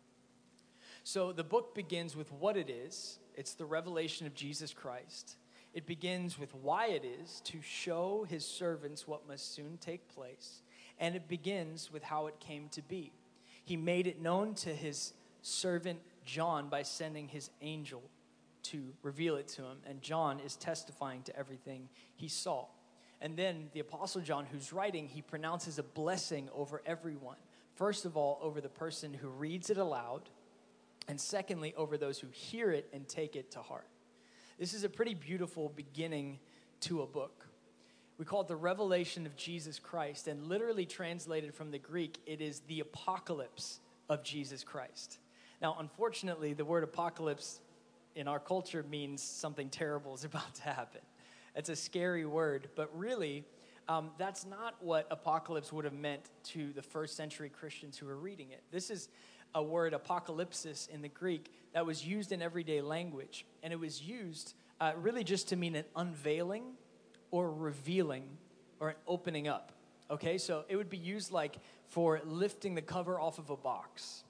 F: So the book begins with what it is. It's the revelation of Jesus Christ. It begins with why it is, to show his servants what must soon take place. And it begins with how it came to be. He made it known to his servant John by sending his angel to reveal it to him. And John is testifying to everything he saw. And then the Apostle John, who's writing, he pronounces a blessing over everyone. First of all, over the person who reads it aloud. And secondly, over those who hear it and take it to heart. This is a pretty beautiful beginning to a book. We call it the revelation of Jesus Christ. And literally translated from the Greek, it is the apocalypse of Jesus Christ. Now, unfortunately, the word apocalypse in our culture means something terrible is about to happen. It's a scary word, but really, that's not what apocalypse would have meant to the first century Christians who were reading it. This is a word, apocalypsis, in the Greek that was used in everyday language. And it was used really just to mean an unveiling or revealing or an opening up. Okay, so it would be used like for lifting the cover off of a box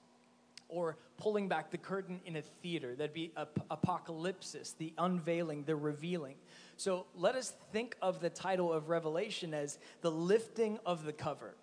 F: or pulling back the curtain in a theater. That'd be apocalypsis, the unveiling, the revealing. So let us think of the title of Revelation as the lifting of the cover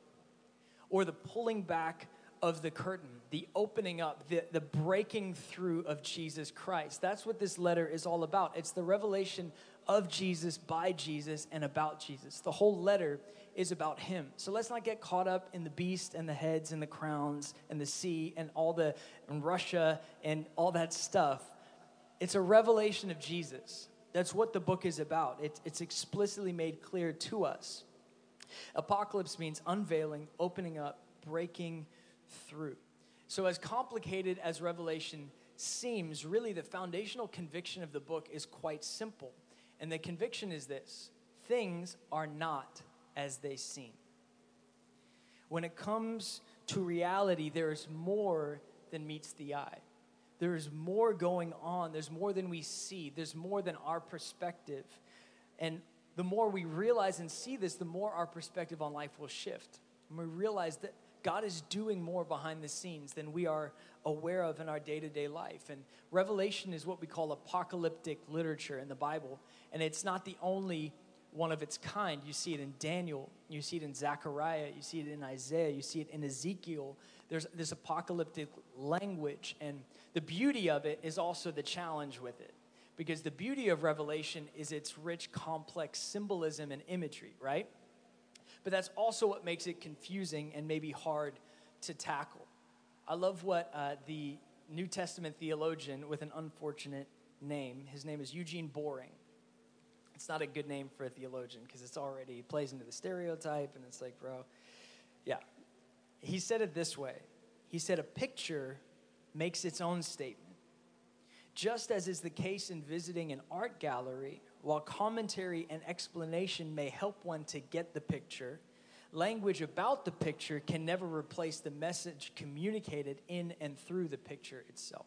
F: or the pulling back of the curtain, the opening up, the breaking through of Jesus Christ. That's what this letter is all about. It's the revelation of Jesus, by Jesus, and about Jesus. The whole letter is about him. So let's not get caught up in the beast and the heads and the crowns and the sea and and Russia and all that stuff. It's a revelation of Jesus. That's what the book is about. It's explicitly made clear to us. Apocalypse means unveiling, opening up, breaking through. So as complicated as Revelation seems, really the foundational conviction of the book is quite simple. And the conviction is this: things are not as they seem. When it comes to reality, there is more than meets the eye. There is more going on. There's more than we see. There's more than our perspective. And the more we realize and see this, the more our perspective on life will shift. And we realize that God is doing more behind the scenes than we are aware of in our day-to-day life. And Revelation is what we call apocalyptic literature in the Bible. And it's not the only one of its kind. You see it in Daniel. You see it in Zechariah. You see it in Isaiah. You see it in Ezekiel. There's this apocalyptic language. And the beauty of it is also the challenge with it. Because the beauty of Revelation is its rich, complex symbolism and imagery, right? But that's also what makes it confusing and maybe hard to tackle. I love what the New Testament theologian with an unfortunate name, his name is Eugene Boring. It's not a good name for a theologian because it plays into the stereotype, and it's like, bro, yeah. He said it this way. He said, a picture makes its own statement. Just as is the case in visiting an art gallery, while commentary and explanation may help one to get the picture, language about the picture can never replace the message communicated in and through the picture itself.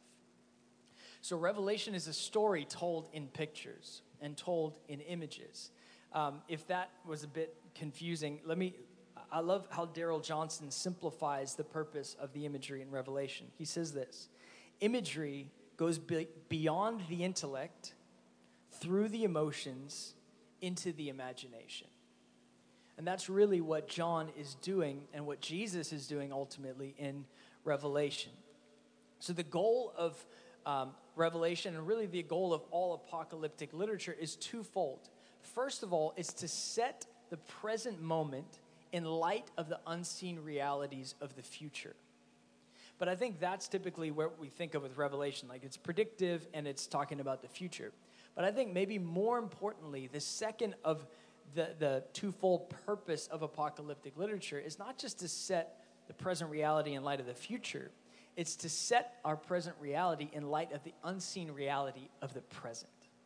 F: So Revelation is a story told in pictures and told in images. If that was a bit confusing, I love how Darrell Johnson simplifies the purpose of the imagery in Revelation. He says this: imagery goes beyond the intellect, through the emotions, into the imagination. And that's really what John is doing and what Jesus is doing ultimately in Revelation. So the goal of Revelation, and really the goal of all apocalyptic literature, is twofold. First of all, it's to set the present moment in light of the unseen realities of the future. But I think that's typically what we think of with Revelation. Like, it's predictive and it's talking about the future. But I think maybe more importantly, the second of the twofold purpose of apocalyptic literature is not just to set the present reality in light of the future. It's to set our present reality in light of the unseen reality of the present.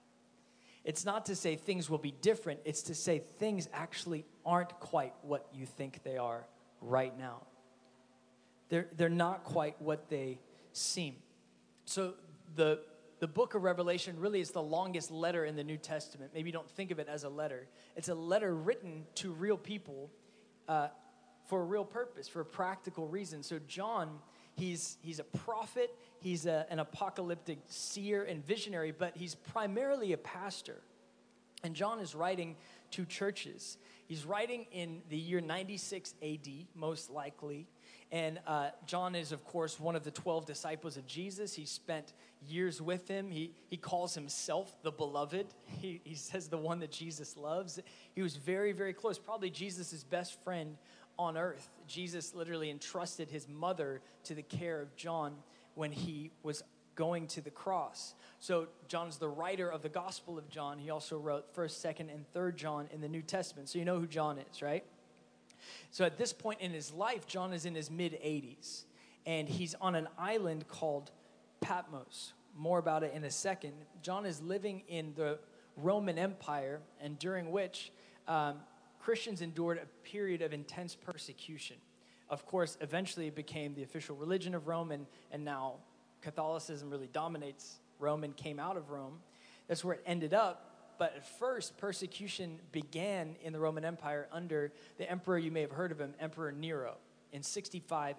F: It's not to say things will be different. It's to say things actually aren't quite what you think they are right now. They're not quite what they seem. So the the book of Revelation really is the longest letter in the New Testament. Maybe you don't think of it as a letter. It's a letter written to real people for a real purpose, for a practical reason. So John, he's a prophet, he's an apocalyptic seer and visionary, but he's primarily a pastor. And John is writing to churches. He's writing in the year 96 AD, most likely. And John is, of course, one of the 12 disciples of Jesus. He spent years with him. He calls himself the beloved. He says the one that Jesus loves. He was very, very close, probably Jesus' best friend on earth. Jesus literally entrusted his mother to the care of John when he was going to the cross. So John's the writer of the Gospel of John. He also wrote 1st, 2nd, and 3rd John in the New Testament. So you know who John is, right? So at this point in his life, John is in his mid-80s, and he's on an island called Patmos. More about it in a second. John is living in the Roman Empire, and during which Christians endured a period of intense persecution. Of course, eventually it became the official religion of Rome, and now Catholicism really dominates Rome and came out of Rome. That's where it ended up. But at first, persecution began in the Roman Empire under the emperor, you may have heard of him, Emperor Nero, in 65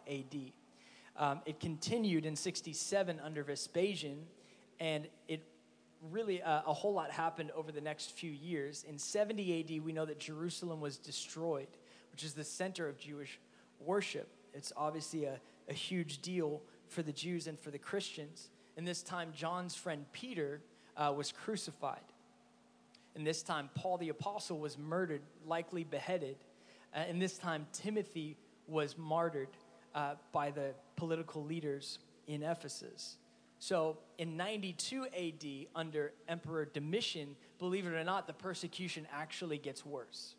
F: AD. It continued in 67 under Vespasian, and it really, a whole lot happened over the next few years. In 70 AD, we know that Jerusalem was destroyed, which is the center of Jewish worship. It's obviously a huge deal for the Jews and for the Christians. And this time, John's friend Peter was crucified. And this time, Paul the Apostle was murdered, likely beheaded. And this time, Timothy was martyred by the political leaders in Ephesus. So in 92 AD, under Emperor Domitian, believe it or not, the persecution actually gets worse.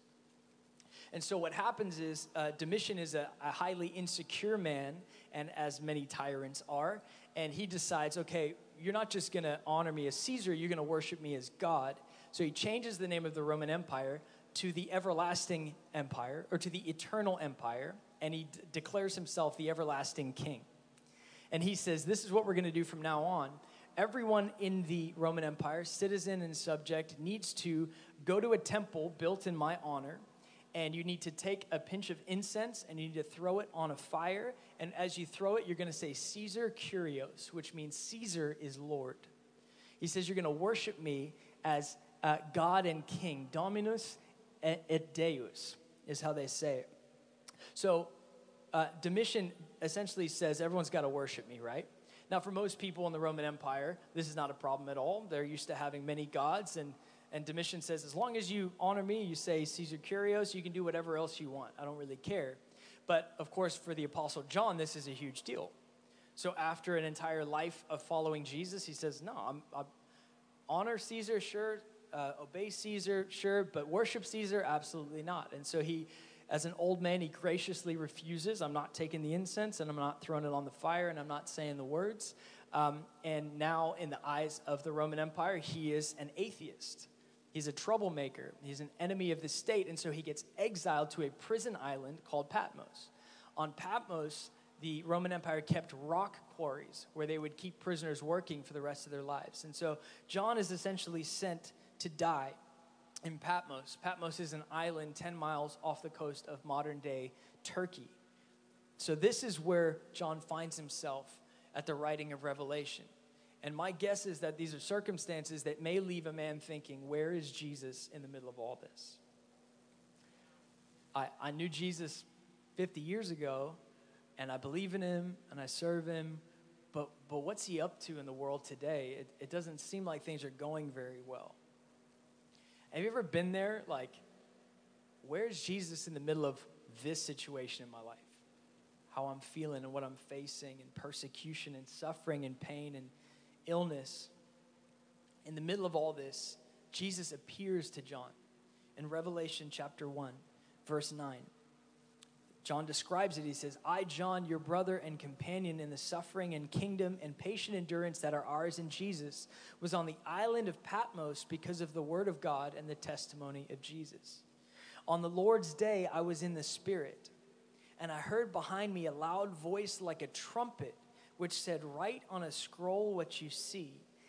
F: And so what happens is Domitian is a highly insecure man, and as many tyrants are, and he decides, okay, you're not just going to honor me as Caesar, you're going to worship me as God. So he changes the name of the Roman Empire to the Everlasting Empire, or to the Eternal Empire, and he declares himself the Everlasting King. And he says, this is what we're going to do from now on. Everyone in the Roman Empire, citizen and subject, needs to go to a temple built in my honor, and you need to take a pinch of incense, and you need to throw it on a fire, and as you throw it, you're going to say, Caesar Kyrios, which means Caesar is Lord. He says, you're going to worship me as God and King. Dominus et Deus is how they say it. So Domitian essentially says everyone's got to worship me, right? Now, for most people in the Roman Empire, this is not a problem at all. They're used to having many gods, and Domitian says, as long as you honor me, you say Caesar Kyrios, you can do whatever else you want. I don't really care. But, of course, for the Apostle John, this is a huge deal. So after an entire life of following Jesus, he says, no, I'm honor Caesar, sure. Obey Caesar, sure. But worship Caesar, absolutely not. And so he, as an old man, he graciously refuses. I'm not taking the incense, and I'm not throwing it on the fire, and I'm not saying the words. And now, in the eyes of the Roman Empire, he is an atheist. He's a troublemaker. He's an enemy of the state, and so he gets exiled to a prison island called Patmos. On Patmos, the Roman Empire kept rock quarries where they would keep prisoners working for the rest of their lives. And so John is essentially sent to die in Patmos. Patmos is an island 10 miles off the coast of modern-day Turkey. So this is where John finds himself at the writing of Revelation. And my guess is that these are circumstances that may leave a man thinking, where is Jesus in the middle of all this? I knew Jesus 50 years ago, and I believe in him, and I serve him, but what's he up to in the world today? It doesn't seem like things are going very well. Have you ever been there, like, where's Jesus in the middle of this situation in my life? How I'm feeling and what I'm facing, and persecution and suffering and pain and illness. In the middle of all this, Jesus appears to John in Revelation chapter 1, verse 9. John describes it. He says, I, John, your brother and companion in the suffering and kingdom and patient endurance that are ours in Jesus, was on the island of Patmos because of the word of God and the testimony of Jesus. On the Lord's day, I was in the Spirit, and I heard behind me a loud voice like a trumpet, which said, write on a scroll what you see,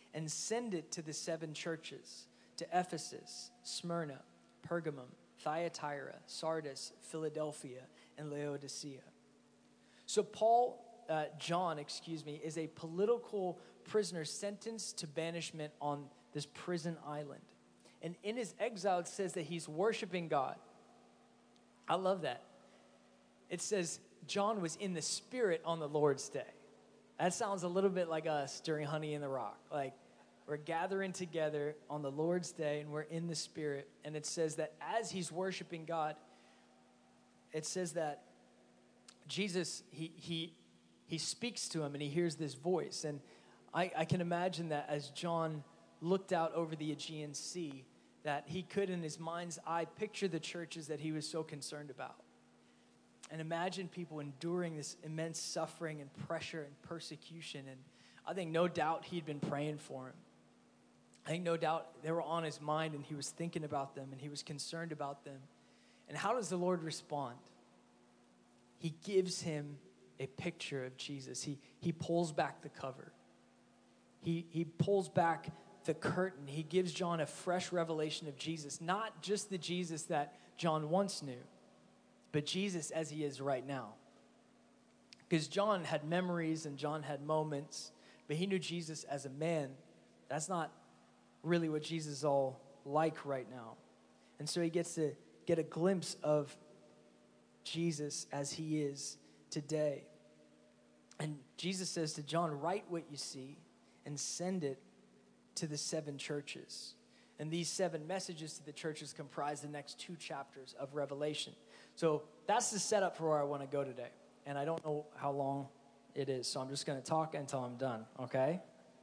F: and send it to the 7 churches, to Ephesus, Smyrna, Pergamum, Thyatira, Sardis, Philadelphia, and Laodicea. So John, is a political prisoner sentenced to banishment on this prison island. And in his exile, it says that he's worshiping God. I love that. It says John was in the Spirit on the Lord's day. That sounds a little bit like us during Honey in the Rock. Like, we're gathering together on the Lord's day, and we're in the Spirit. And it says that as he's worshiping God, it says that Jesus, he speaks to him, and he hears this voice. And I can imagine that as John looked out over the Aegean Sea, that he could, in his mind's eye, picture the churches that he was so concerned about. And imagine people enduring this immense suffering and pressure and persecution. And I think no doubt he'd been praying for him. I think no doubt they were on his mind, and he was thinking about them, and he was concerned about them. And how does the Lord respond? He gives him a picture of Jesus. He pulls back the cover. He pulls back the curtain. He gives John a fresh revelation of Jesus, not just the Jesus that John once knew, but Jesus as he is right now. Because John had memories and John had moments, but he knew Jesus as a man. That's not really what Jesus is all like right now. And so he gets to get a glimpse of Jesus as he is today. And Jesus says to John, write what you see and send it to the 7 churches. And these 7 messages to the churches comprise the next 2 chapters of Revelation. So that's the setup for where I want to go today. And I don't know how long it is, so I'm just going to talk until I'm done, okay?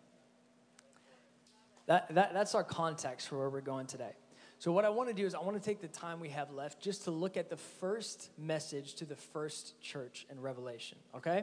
F: That's our context for where we're going today. So what I want to do is I want to take the time we have left just to look at the first message to the first church in Revelation, okay?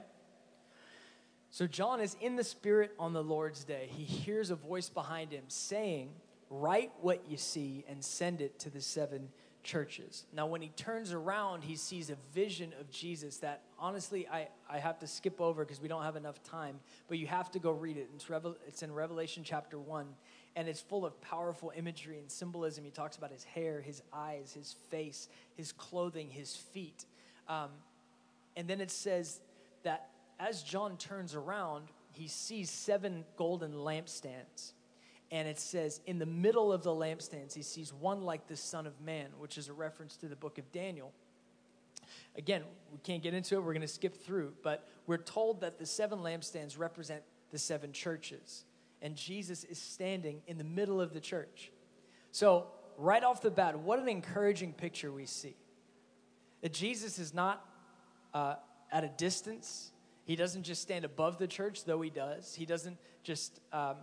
F: So John is in the Spirit on the Lord's day. He hears a voice behind him saying, write what you see and send it to the 7 churches. Now, when he turns around, he sees a vision of Jesus that, honestly, I have to skip over because we don't have enough time, but you have to go read it. It's in Revelation chapter 1, and it's full of powerful imagery and symbolism. He talks about his hair, his eyes, his face, his clothing, his feet. And then it says that as John turns around, he sees 7 golden lampstands. And it says, in the middle of the lampstands, he sees one like the Son of Man, which is a reference to the book of Daniel. Again, we can't get into it. We're going to skip through. But we're told that the 7 lampstands represent the 7 churches. And Jesus is standing in the middle of the church. So right off the bat, what an encouraging picture we see. That Jesus is not at a distance. He doesn't just stand above the church, though he does. He doesn't just...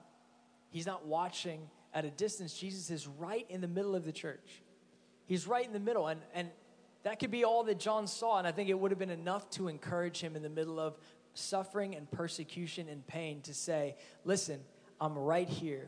F: He's not watching at a distance. Jesus is right in the middle of the church. He's right in the middle. And that could be all that John saw. And I think it would have been enough to encourage him in the middle of suffering and persecution and pain to say, listen, I'm right here.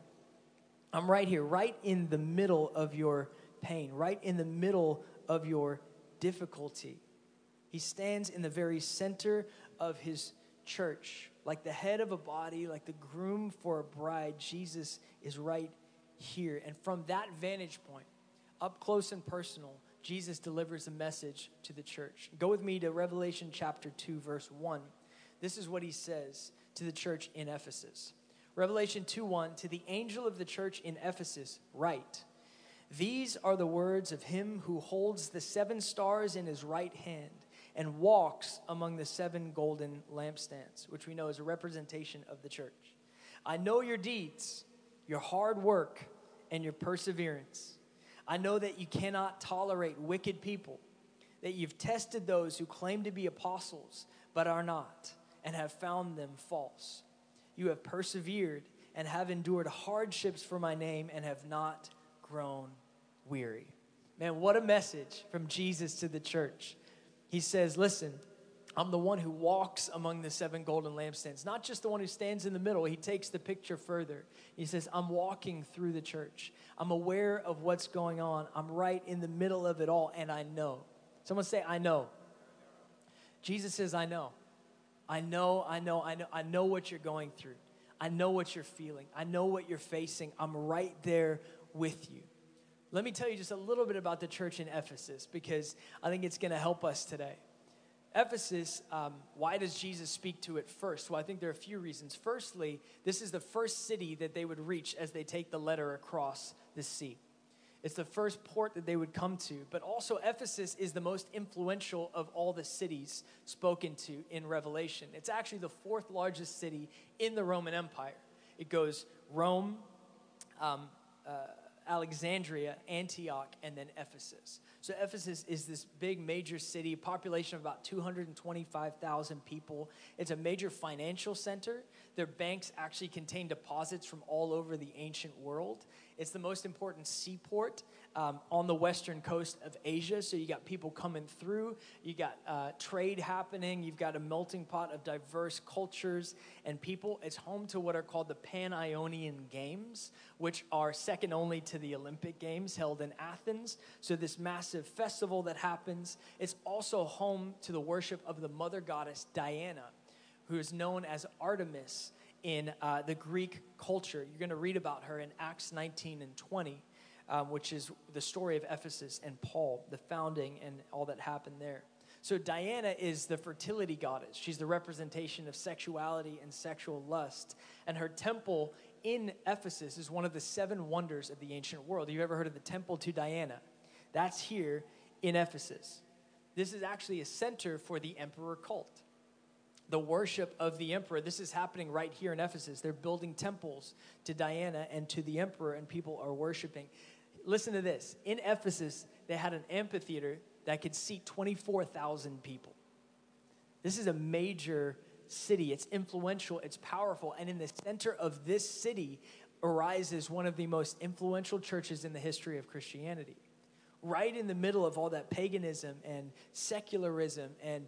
F: I'm right here, right in the middle of your pain, right in the middle of your difficulty. He stands in the very center of his church. Like the head of a body, like the groom for a bride, Jesus is right here. And from that vantage point, up close and personal, Jesus delivers a message to the church. Go with me to Revelation chapter 2, verse 1. This is what he says to the church in Ephesus. Revelation 2:1, to the angel of the church in Ephesus, write, these are the words of him who holds the 7 stars in his right hand and walks among the 7 golden lampstands, which we know is a representation of the church. I know your deeds, your hard work, and your perseverance. I know that you cannot tolerate wicked people, that you've tested those who claim to be apostles but are not, and have found them false. You have persevered and have endured hardships for my name and have not grown weary. Man, what a message from Jesus to the church. He says, listen, I'm the one who walks among the 7 golden lampstands. Not just the one who stands in the middle. He takes the picture further. He says, I'm walking through the church. I'm aware of what's going on. I'm right in the middle of it all, and I know. Someone say, I know. Jesus says, I know. I know what you're going through. I know what you're feeling. I know what you're facing. I'm right there with you. Let me tell you just a little bit about the church in Ephesus, because I think it's going to help us today. Ephesus, why does Jesus speak to it first? Well, I think there are a few reasons. Firstly, this is the first city that they would reach as they take the letter across the sea. It's the first port that they would come to. But also, Ephesus is the most influential of all the cities spoken to in Revelation. It's actually the fourth largest city in the Roman Empire. It goes Rome, Alexandria, Antioch, and then Ephesus. So Ephesus is this big major city, population of about 225,000 people. It's a major financial center. Their banks actually contain deposits from all over the ancient world. It's the most important seaport on the western coast of Asia. So you got people coming through. You got trade happening. You've got a melting pot of diverse cultures and people. It's home to what are called the Pan-Ionian Games, which are second only to the Olympic Games held in Athens. So this massive festival that happens. It's also home to the worship of the mother goddess Diana, who is known as Artemis in the Greek culture. You're going to read about her in Acts 19 and 20, which is the story of Ephesus and Paul, the founding and all that happened there. So Diana is the fertility goddess. She's the representation of sexuality and sexual lust. And her temple in Ephesus is one of the 7 wonders of the ancient world. Have you ever heard of the temple to Diana? That's here in Ephesus. This is actually a center for the emperor cult. The worship of the emperor. This is happening right here in Ephesus. They're building temples to Diana and to the emperor, and people are worshiping. Listen to this. In Ephesus, they had an amphitheater that could seat 24,000 people. This is a major city. It's influential. It's powerful. And in the center of this city arises one of the most influential churches in the history of Christianity. Right in the middle of all that paganism and secularism and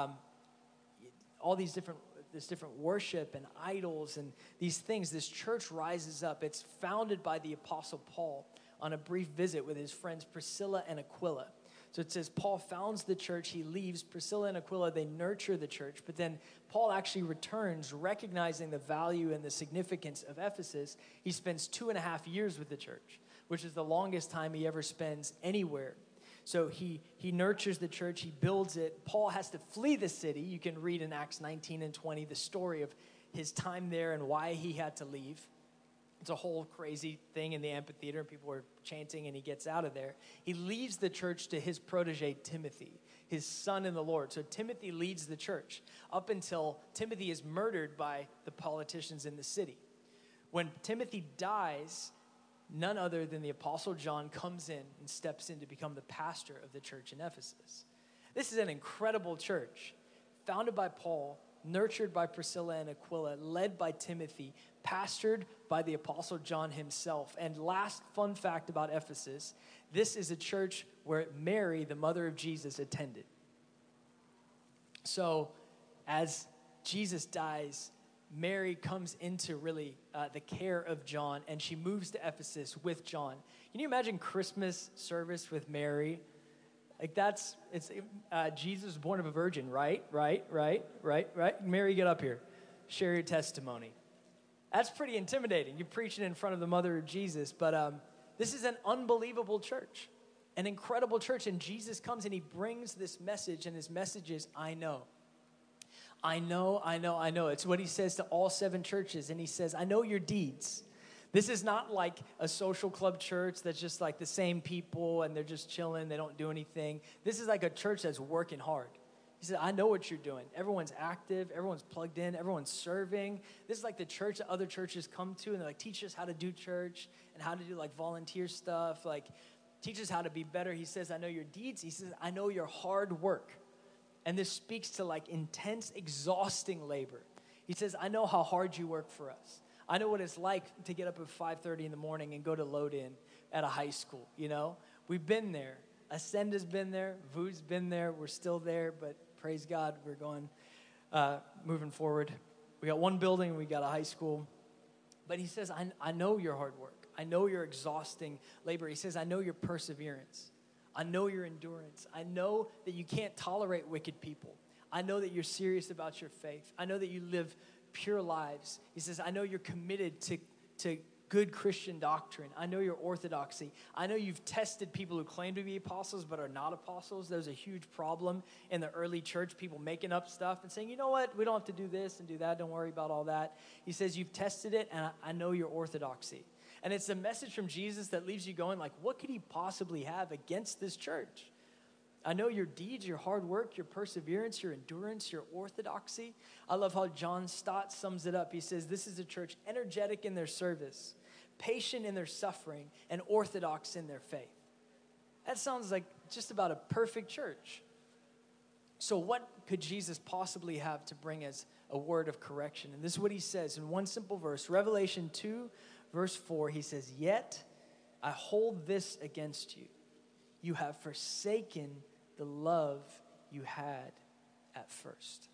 F: all this different worship and idols and these things, this church rises up. It's founded by the Apostle Paul on a brief visit with his friends Priscilla and Aquila. So it says Paul founds the church, he leaves. Priscilla and Aquila, they nurture the church. But then Paul actually returns, recognizing the value and the significance of Ephesus. He spends 2.5 years with the church, which is the longest time he ever spends anywhere. So he nurtures the church, he builds it. Paul has to flee the city. You can read in Acts 19 and 20 the story of his time there and why he had to leave. It's a whole crazy thing in the amphitheater, and people were chanting, and he gets out of there. He leaves the church to his protege, Timothy, his son in the Lord. So Timothy leads the church up until Timothy is murdered by the politicians in the city. When Timothy dies, none other than the Apostle John comes in and steps in to become the pastor of the church in Ephesus. This is an incredible church, founded by Paul, nurtured by Priscilla and Aquila, led by Timothy, pastored by the Apostle John himself. And last fun fact about Ephesus, this is a church where Mary, the mother of Jesus, attended. So as Jesus dies, Mary comes into really the care of John, and she moves to Ephesus with John. Can you imagine Christmas service with Mary? Like Jesus was born of a virgin, right? Mary, get up here. Share your testimony. That's pretty intimidating. You're preaching in front of the mother of Jesus, but this is an unbelievable church, an incredible church, and Jesus comes and he brings this message, and his message is, I know. It's what he says to all 7 churches, and he says, I know your deeds. This is not like a social club church that's just like the same people and they're just chilling, they don't do anything. This is like a church that's working hard. He said, I know what you're doing. Everyone's active, everyone's plugged in, everyone's serving. This is like the church that other churches come to, and they're like, teach us how to do church and how to do like volunteer stuff, like teach us how to be better. He says, I know your deeds. He says, I know your hard work. And this speaks to like intense, exhausting labor. He says, I know how hard you work for us. I know what it's like to get up at 5:30 in the morning and go to load-in at a high school, you know? We've been there. Ascend has been there. VU's been there. We're still there, but praise God, we're going, moving forward. We got one building, we got a high school. But he says, I know your hard work. I know your exhausting labor. He says, I know your perseverance. I know your endurance. I know that you can't tolerate wicked people. I know that you're serious about your faith. I know that you live pure lives. He says, I know you're committed to good Christian doctrine. I know your orthodoxy. I know you've tested people who claim to be apostles but are not apostles. There's a huge problem in the early church, people making up stuff and saying, you know what, we don't have to do this and do that. Don't worry about all that. He says, you've tested it, and I know your orthodoxy. And it's a message from Jesus that leaves you going like, what could he possibly have against this church? I know your deeds, your hard work, your perseverance, your endurance, your orthodoxy. I love how John Stott sums it up. He says, this is a church energetic in their service, patient in their suffering, and orthodox in their faith. That sounds like just about a perfect church. So what could Jesus possibly have to bring as a word of correction? And this is what he says in one simple verse. Revelation 2, verse 4, he says, yet I hold this against you. You have forsaken the love you had at first.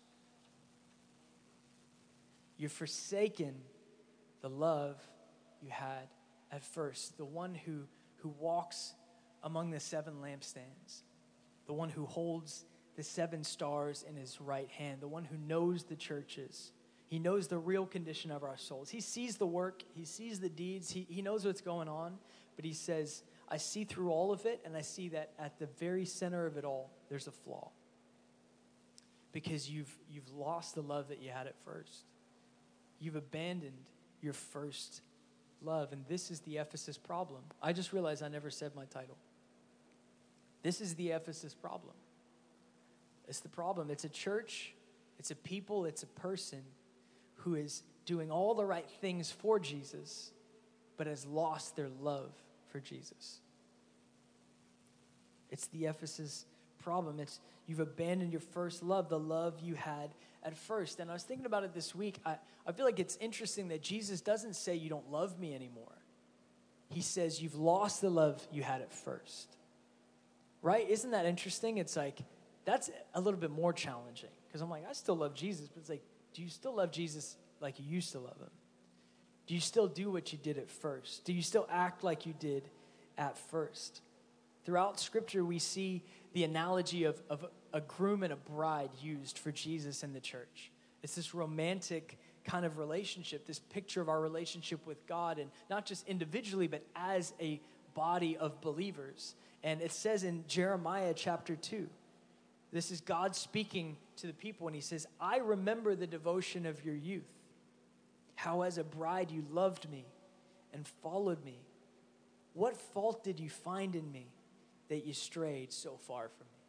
F: You've forsaken the love you had at first. The one who walks among the 7 lampstands. The one who holds the 7 stars in his right hand. The one who knows the churches. He knows the real condition of our souls. He sees the work. He sees the deeds. He knows what's going on. But he says, I see through all of it, and I see that at the very center of it all, there's a flaw. Because you've lost the love that you had at first. You've abandoned your first love, and this is the Ephesus problem. I just realized I never said my title. This is the Ephesus problem. It's the problem. It's a church, it's a people, it's a person who is doing all the right things for Jesus, but has lost their love for Jesus. It's the Ephesus problem. It's you've abandoned your first love, the love you had at first. And I was thinking about it this week. I feel like it's interesting that Jesus doesn't say you don't love me anymore. He says you've lost the love you had at first. Right? Isn't that interesting? It's like, that's a little bit more challenging. Because I'm like, I still love Jesus. But it's like, do you still love Jesus like you used to love him? Do you still do what you did at first? Do you still act like you did at first? Throughout Scripture, we see the analogy of a groom and a bride used for Jesus and the church. It's this romantic kind of relationship, this picture of our relationship with God, and not just individually, but as a body of believers. And it says in Jeremiah chapter 2, this is God speaking to the people, and he says, I remember the devotion of your youth, how as a bride you loved me and followed me. What fault did you find in me that you strayed so far from me?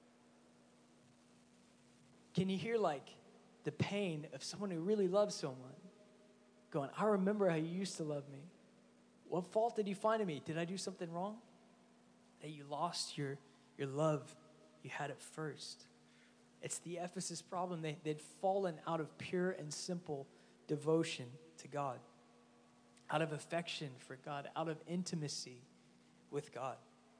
F: Can you hear like the pain of someone who really loves someone going, I remember how you used to love me. What fault did you find in me? Did I do something wrong? That you lost your love you had at first. It's the Ephesus problem. They'd fallen out of pure and simple devotion to God, out of affection for God, out of intimacy with God.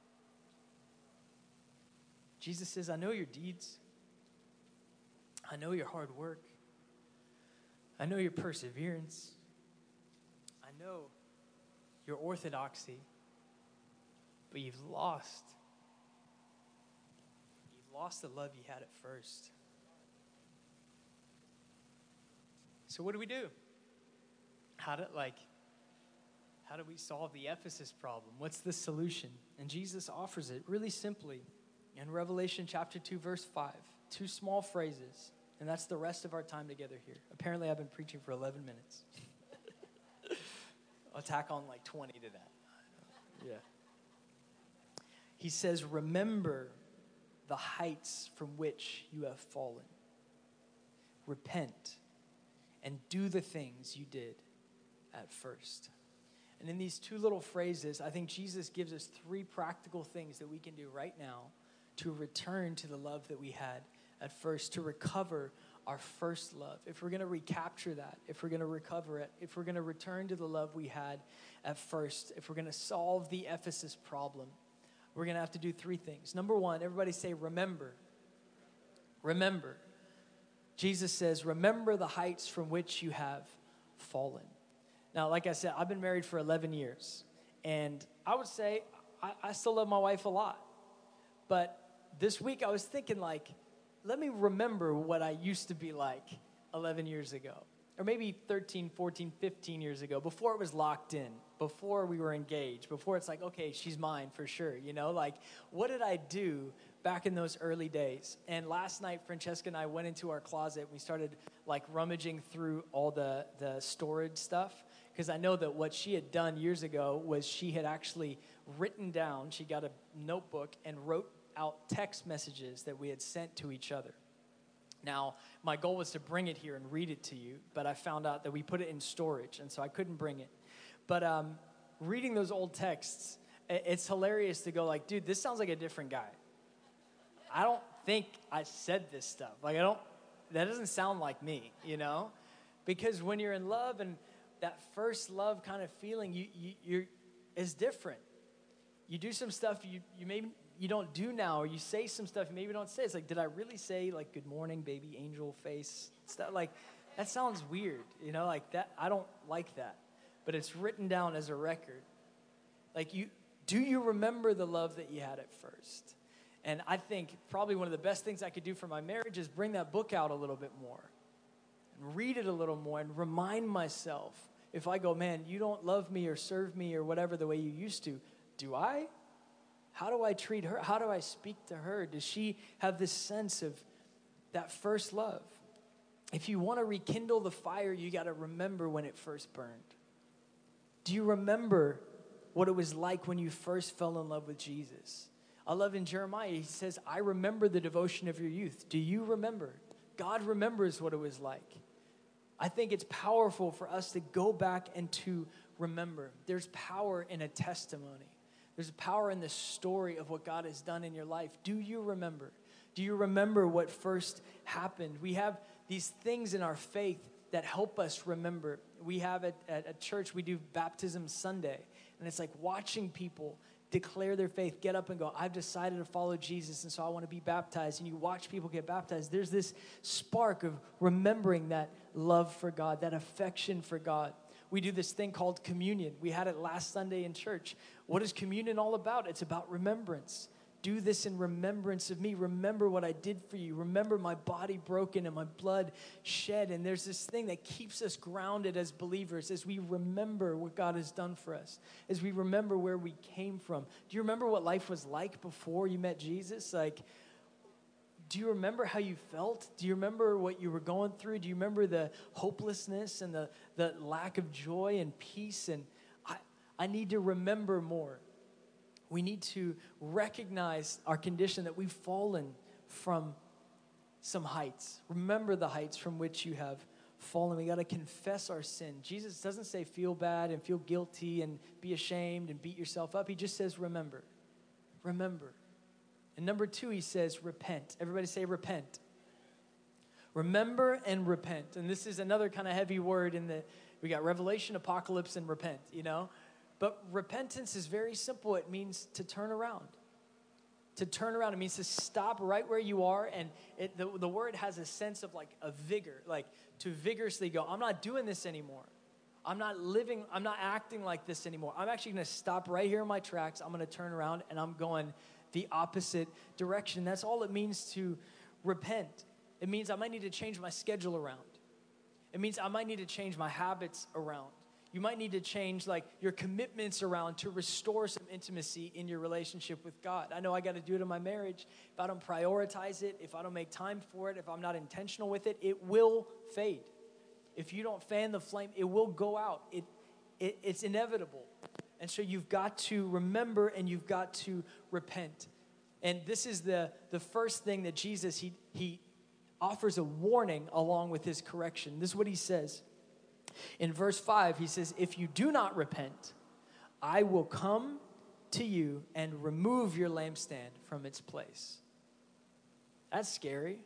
F: Jesus says, I know your deeds. I know your hard work. I know your perseverance. I know your orthodoxy. But you've lost the love you had at first. So what do we do? How do we solve the Ephesus problem? What's the solution? And Jesus offers it really simply in Revelation chapter 2, verse 5. 2 small phrases, and that's the rest of our time together here. Apparently, I've been preaching for 11 minutes. I'll tack on like 20 to that. Yeah. He says, remember the heights from which you have fallen. Repent and do the things you did at first. And in these 2 little phrases, I think Jesus gives us 3 practical things that we can do right now to return to the love that we had at first, to recover our first love. If we're going to recapture that, if we're going to recover it, if we're going to return to the love we had at first, if we're going to solve the Ephesus problem, we're going to have to do 3 things. Number 1, everybody say remember. Remember. Jesus says, remember the heights from which you have fallen. Now, like I said, I've been married for 11 years, and I would say I still love my wife a lot. But this week I was thinking, like, let me remember what I used to be like 11 years ago. or maybe 13, 14, 15 years ago, before it was locked in, before we were engaged, before it's like, okay, she's mine for sure, you know? Like, what did I do back in those early days? And last night, Francesca and I went into our closet. We started, like, rummaging through all the storage stuff, because I know that what she had done years ago was she had actually written down, she got a notebook and wrote out text messages that we had sent to each other. Now, my goal was to bring it here and read it to you, but I found out that we put it in storage, and so I couldn't bring it. But reading those old texts, it's hilarious to go like, dude, this sounds like a different guy. I don't think I said this stuff. Like, that doesn't sound like me, you know? Because when you're in love and that first love kind of feeling, you're is different. You do some stuff you maybe you don't do now, or you say some stuff you maybe don't say. It's like, did I really say, like, good morning, baby angel face? Stuff like, that sounds weird, you know, like that. I don't like that. But it's written down as a record. Like, do you remember the love that you had at first? And I think probably one of the best things I could do for my marriage is bring that book out a little bit more and read it a little more and remind myself, if I go, man, you don't love me or serve me or whatever the way you used to, do I? How do I treat her? How do I speak to her? Does she have this sense of that first love? If you want to rekindle the fire, you got to remember when it first burned. Do you remember what it was like when you first fell in love with Jesus? I love in Jeremiah, he says, I remember the devotion of your youth. Do you remember? God remembers what it was like. I think it's powerful for us to go back and to remember. There's power in a testimony. There's power in the story of what God has done in your life. Do you remember? Do you remember what first happened? We have these things in our faith that help us remember. We have at church, we do Baptism Sunday. And it's like watching people declare their faith, get up and go, I've decided to follow Jesus, and so I want to be baptized. And you watch people get baptized. There's this spark of remembering that love for God, that affection for God. We do this thing called communion. We had it last Sunday in church. What is communion all about? It's about remembrance. Do this in remembrance of me. Remember what I did for you. Remember my body broken and my blood shed. And there's this thing that keeps us grounded as believers as we remember what God has done for us, as we remember where we came from. Do you remember what life was like before you met Jesus? Like, do you remember how you felt? Do you remember what you were going through? Do you remember the hopelessness and the lack of joy and peace? And I need to remember more. We need to recognize our condition, that we've fallen from some heights. Remember the heights from which you have fallen. We got to confess our sin. Jesus doesn't say feel bad and feel guilty and be ashamed and beat yourself up. He just says remember. Remember. And number 2, he says repent. Everybody say repent. Remember and repent. And this is another kind of heavy word we got Revelation, Apocalypse, and repent, you know. But repentance is very simple. It means to turn around. To turn around, it means to stop right where you are. And the word has a sense of like a vigor, like to vigorously go, I'm not doing this anymore. I'm not acting like this anymore. I'm actually going to stop right here in my tracks. I'm going to turn around and I'm going the opposite direction. That's all it means to repent. It means I might need to change my schedule around. It means I might need to change my habits around. You might need to change like your commitments around to restore some intimacy in your relationship with God. I know I got to do it in my marriage. If I don't prioritize it, if I don't make time for it, if I'm not intentional with it, it will fade. If you don't fan the flame, it will go out. It's inevitable. And so you've got to remember and you've got to repent. And this is the first thing that Jesus, he offers a warning along with his correction. This is what he says. In verse 5, he says, if you do not repent, I will come to you and remove your lampstand from its place. That's scary.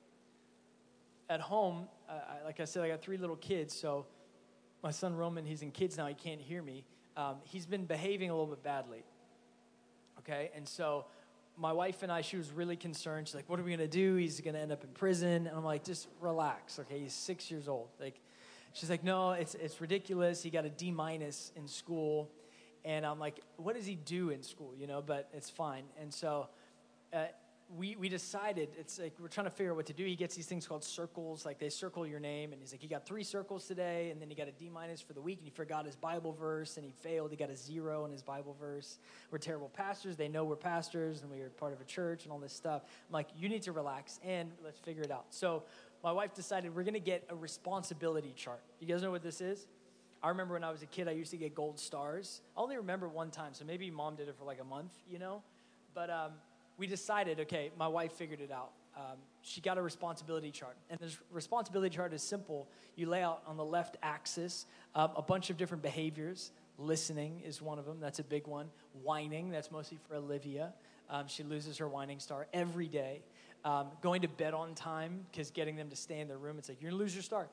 F: At home, like I said, I got 3 little kids, so my son Roman, he's in kids now, he can't hear me. He's been behaving a little bit badly, okay? And so my wife and I, she was really concerned. She's like, what are we going to do? He's going to end up in prison. And I'm like, just relax, okay? He's 6 years old. Like, she's like, no, it's ridiculous. He got a D- in school. And I'm like, what does he do in school, you know? But it's fine. And so we decided, it's like we're trying to figure out what to do. He gets these things called circles, like they circle your name, and he's like, he got 3 circles today, and then he got a D- for the week, and he forgot his Bible verse, and he failed. He got a 0 in his Bible verse. We're terrible pastors. They know we're pastors, and we're part of a church and all this stuff. I'm like, you need to relax, and let's figure it out. So my wife decided we're going to get a responsibility chart. You guys know what this is? I remember when I was a kid, I used to get gold stars. I only remember one time, so maybe mom did it for like a month, you know? But we decided, okay, my wife figured it out. She got a responsibility chart. And this responsibility chart is simple. You lay out on the left axis a bunch of different behaviors. Listening is one of them. That's a big one. Whining, that's mostly for Olivia. She loses her whining star every day. Going to bed on time, because getting them to stay in their room, it's like, you're going to lose your star.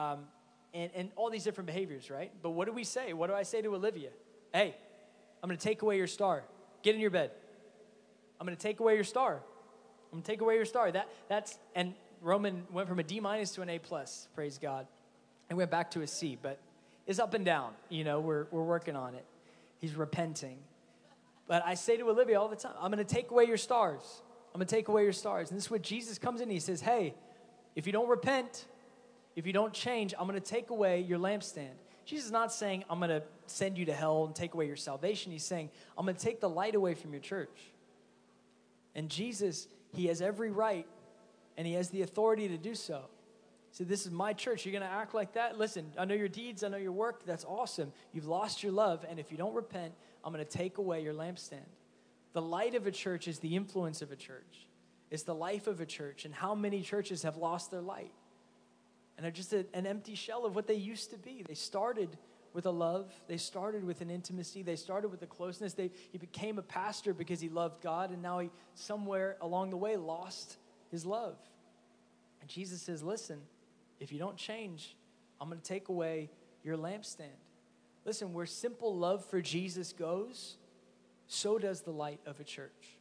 F: And all these different behaviors, right? But what do we say? What do I say to Olivia? Hey, I'm going to take away your star. Get in your bed. I'm going to take away your star. I'm going to take away your star. And Roman went from a D- to an A+, praise God. And went back to a C, but it's up and down. You know, we're working on it. He's repenting. But I say to Olivia all the time, I'm going to take away your stars. I'm going to take away your stars. And this is what Jesus comes in and he says, hey, if you don't repent, if you don't change, I'm going to take away your lampstand. Jesus is not saying, I'm going to send you to hell and take away your salvation. He's saying, I'm going to take the light away from your church. And Jesus, he has every right, and he has the authority to do so. So this is my church. You're going to act like that? Listen, I know your deeds. I know your work. That's awesome. You've lost your love, and if you don't repent, I'm going to take away your lampstand. The light of a church is the influence of a church. It's the life of a church, and how many churches have lost their light? And they're just an empty shell of what they used to be. They started with a love. They started with an intimacy. They started with a closeness. He became a pastor because he loved God, and now he somewhere along the way lost his love. And Jesus says, listen, if you don't change, I'm going to take away your lampstand. Listen, where simple love for Jesus goes, so does the light of a church.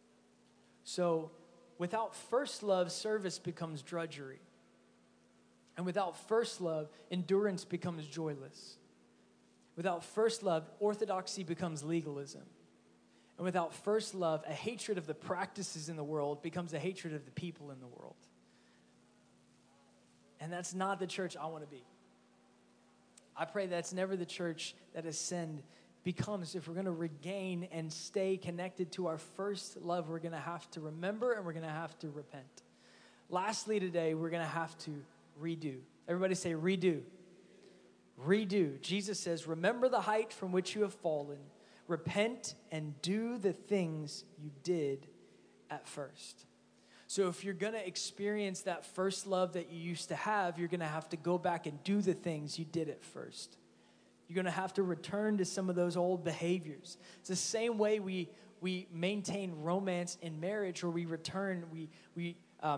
F: So without first love, service becomes drudgery. And without first love, endurance becomes joyless. Without first love, orthodoxy becomes legalism. And without first love, a hatred of the practices in the world becomes a hatred of the people in the world. And that's not the church I want to be. I pray that's never the church that Ascend becomes. If we're going to regain and stay connected to our first love, we're going to have to remember and we're going to have to repent. Lastly today, we're going to have to redo. Everybody say redo. Redo. Jesus says, remember the height from which you have fallen. Repent and do the things you did at first. So if you're going to experience that first love that you used to have, you're going to have to go back and do the things you did at first. You're going to have to return to some of those old behaviors. It's the same way we maintain romance in marriage, or we return, we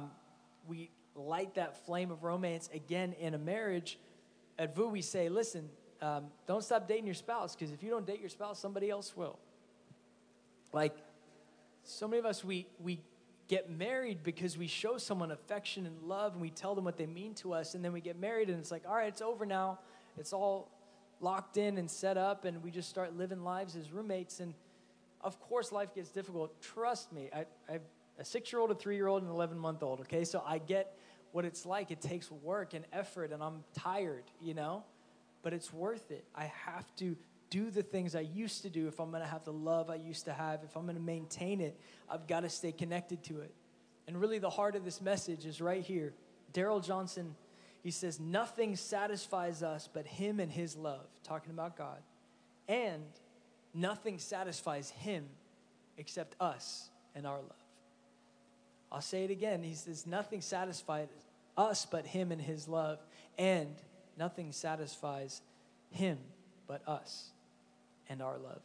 F: light that flame of romance again in a marriage. At VU, we say, listen, don't stop dating your spouse, because if you don't date your spouse, somebody else will. Like, so many of us, we get married because we show someone affection and love, and we tell them what they mean to us, and then we get married, and it's like, all right, it's over now. It's all locked in and set up, and we just start living lives as roommates, and of course, life gets difficult. Trust me, I have a 6-year-old, a 3-year-old, and an 11-month-old, okay? So I get what it's like. It takes work and effort, and I'm tired, you know? But it's worth it. I have to do the things I used to do if I'm going to have the love I used to have. If I'm going to maintain it, I've got to stay connected to it. And really the heart of this message is right here. Daryl Johnson, he says, nothing satisfies us but him and his love, talking about God. And nothing satisfies him except us and our love. I'll say it again. He says, nothing satisfies us but him and his love. And nothing satisfies him but us and our love.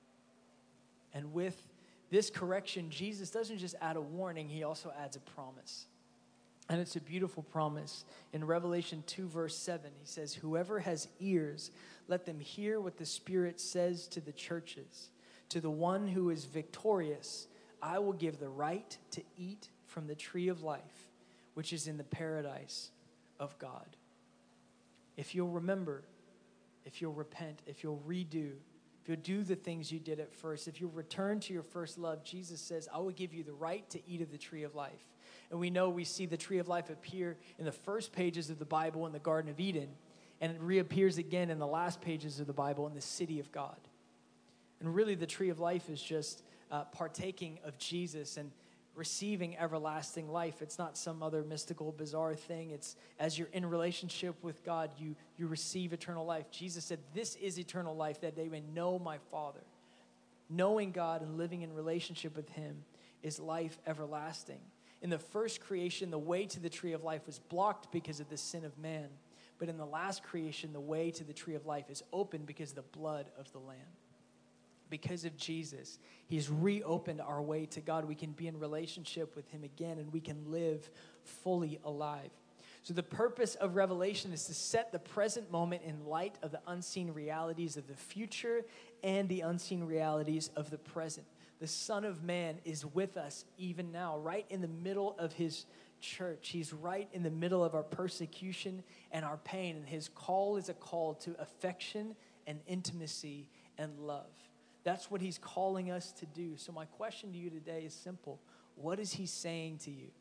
F: And with this correction, Jesus doesn't just add a warning, he also adds a promise. And it's a beautiful promise. In Revelation 2, verse 7, he says, whoever has ears, let them hear what the Spirit says to the churches. To the one who is victorious, I will give the right to eat from the tree of life, which is in the paradise of God. If you'll remember, if you'll repent, if you'll redo, if you'll do the things you did at first, if you'll return to your first love, Jesus says, I will give you the right to eat of the tree of life. And we see the tree of life appear in the first pages of the Bible in the Garden of Eden, and it reappears again in the last pages of the Bible in the city of God. And really, the tree of life is just partaking of Jesus and receiving everlasting life. It's not some other mystical, bizarre thing. It's as you're in relationship with God, you receive eternal life. Jesus said, this is eternal life, that they may know my Father. Knowing God and living in relationship with him is life everlasting. In the first creation, the way to the tree of life was blocked because of the sin of man. But in the last creation, the way to the tree of life is open because of the blood of the Lamb. Because of Jesus, he's reopened our way to God. We can be in relationship with him again, and we can live fully alive. So the purpose of Revelation is to set the present moment in light of the unseen realities of the future and the unseen realities of the present. The Son of Man is with us even now, right in the middle of his church. He's right in the middle of our persecution and our pain, and his call is a call to affection and intimacy and love. That's what he's calling us to do. So my question to you today is simple. What is he saying to you?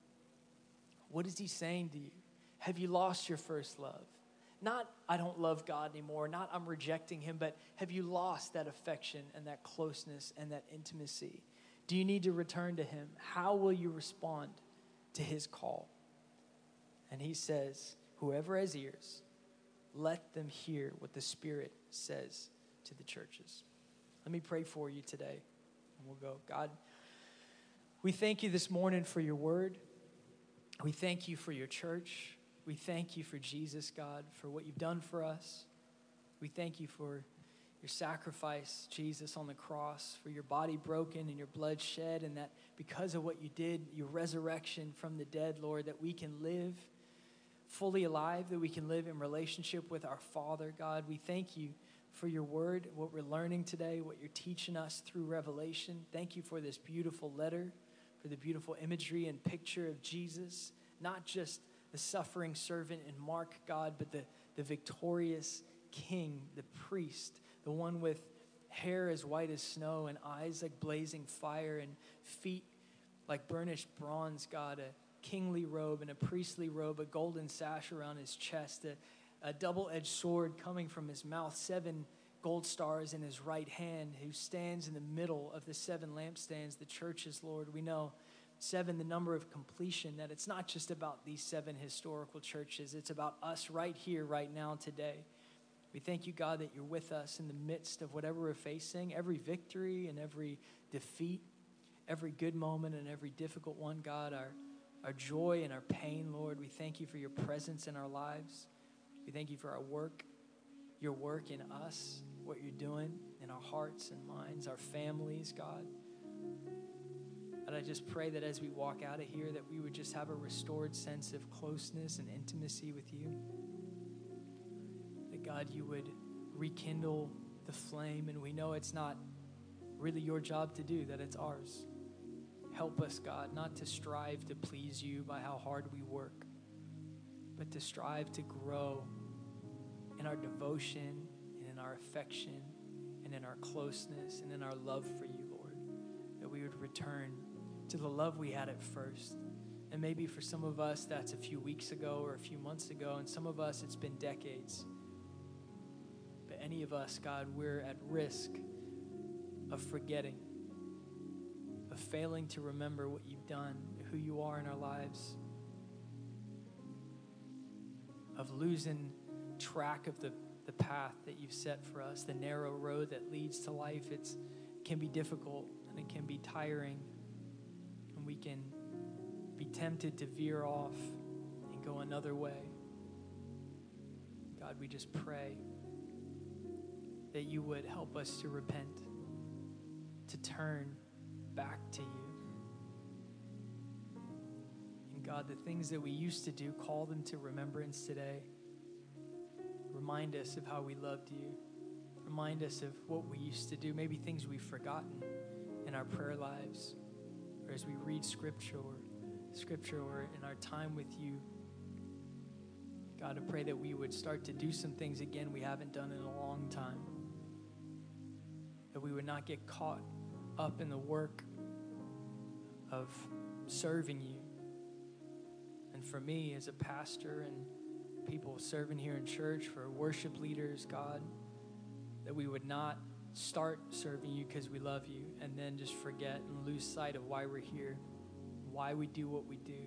F: What is he saying to you? Have you lost your first love? Not, I don't love God anymore. Not, I'm rejecting him. But have you lost that affection and that closeness and that intimacy? Do you need to return to him? How will you respond to his call? And he says, whoever has ears, let them hear what the Spirit says to the churches. Let me pray for you today, and we'll go. God, we thank you this morning for your word. We thank you for your church. We thank you for Jesus, God, for what you've done for us. We thank you for your sacrifice, Jesus, on the cross, for your body broken and your blood shed, and that because of what you did, your resurrection from the dead, Lord, that we can live fully alive, that we can live in relationship with our Father, God. We thank you for your word, what we're learning today, what you're teaching us through Revelation. Thank you for this beautiful letter, for the beautiful imagery and picture of Jesus, not just the suffering servant in Mark, God, but the victorious king, the priest, the one with hair as white as snow and eyes like blazing fire and feet like burnished bronze, God, a kingly robe and a priestly robe, a golden sash around his chest, a double-edged sword coming from his mouth, 7 gold stars in his right hand, who stands in the middle of the 7 lampstands, the churches, Lord. We know 7, the number of completion, that it's not just about these 7 historical churches. It's about us right here, right now, today. We thank you, God, that you're with us in the midst of whatever we're facing, every victory and every defeat, every good moment and every difficult one, God, our joy and our pain, Lord. We thank you for your presence in our lives. We thank you for our work, your work in us, what you're doing in our hearts and minds, our families, God. And I just pray that as we walk out of here, that we would just have a restored sense of closeness and intimacy with you. That, God, you would rekindle the flame, and we know it's not really your job to do, that it's ours. Help us, God, not to strive to please you by how hard we work, but to strive to grow in our devotion and in our affection and in our closeness and in our love for you, Lord. That we would return to the love we had at first. And maybe for some of us, that's a few weeks ago or a few months ago, and some of us, it's been decades. But any of us, God, we're at risk of forgetting, of failing to remember what you've done, who you are in our lives, of losing track of the path that you've set for us, the narrow road that leads to life. It can be difficult and it can be tiring, and we can be tempted to veer off and go another way. God, we just pray that you would help us to repent, to turn back to you. And God, the things that we used to do, call them to remembrance today. Remind us of how we loved you. Remind us of what we used to do, maybe things we've forgotten in our prayer lives, or as we read scripture or in our time with you. God, I pray that we would start to do some things again we haven't done in a long time. that we would not get caught up in the work of serving you. And for me as a pastor and people serving here in church, for worship leaders, God, that we would not start serving you because we love you and then just forget and lose sight of why we're here, why we do what we do.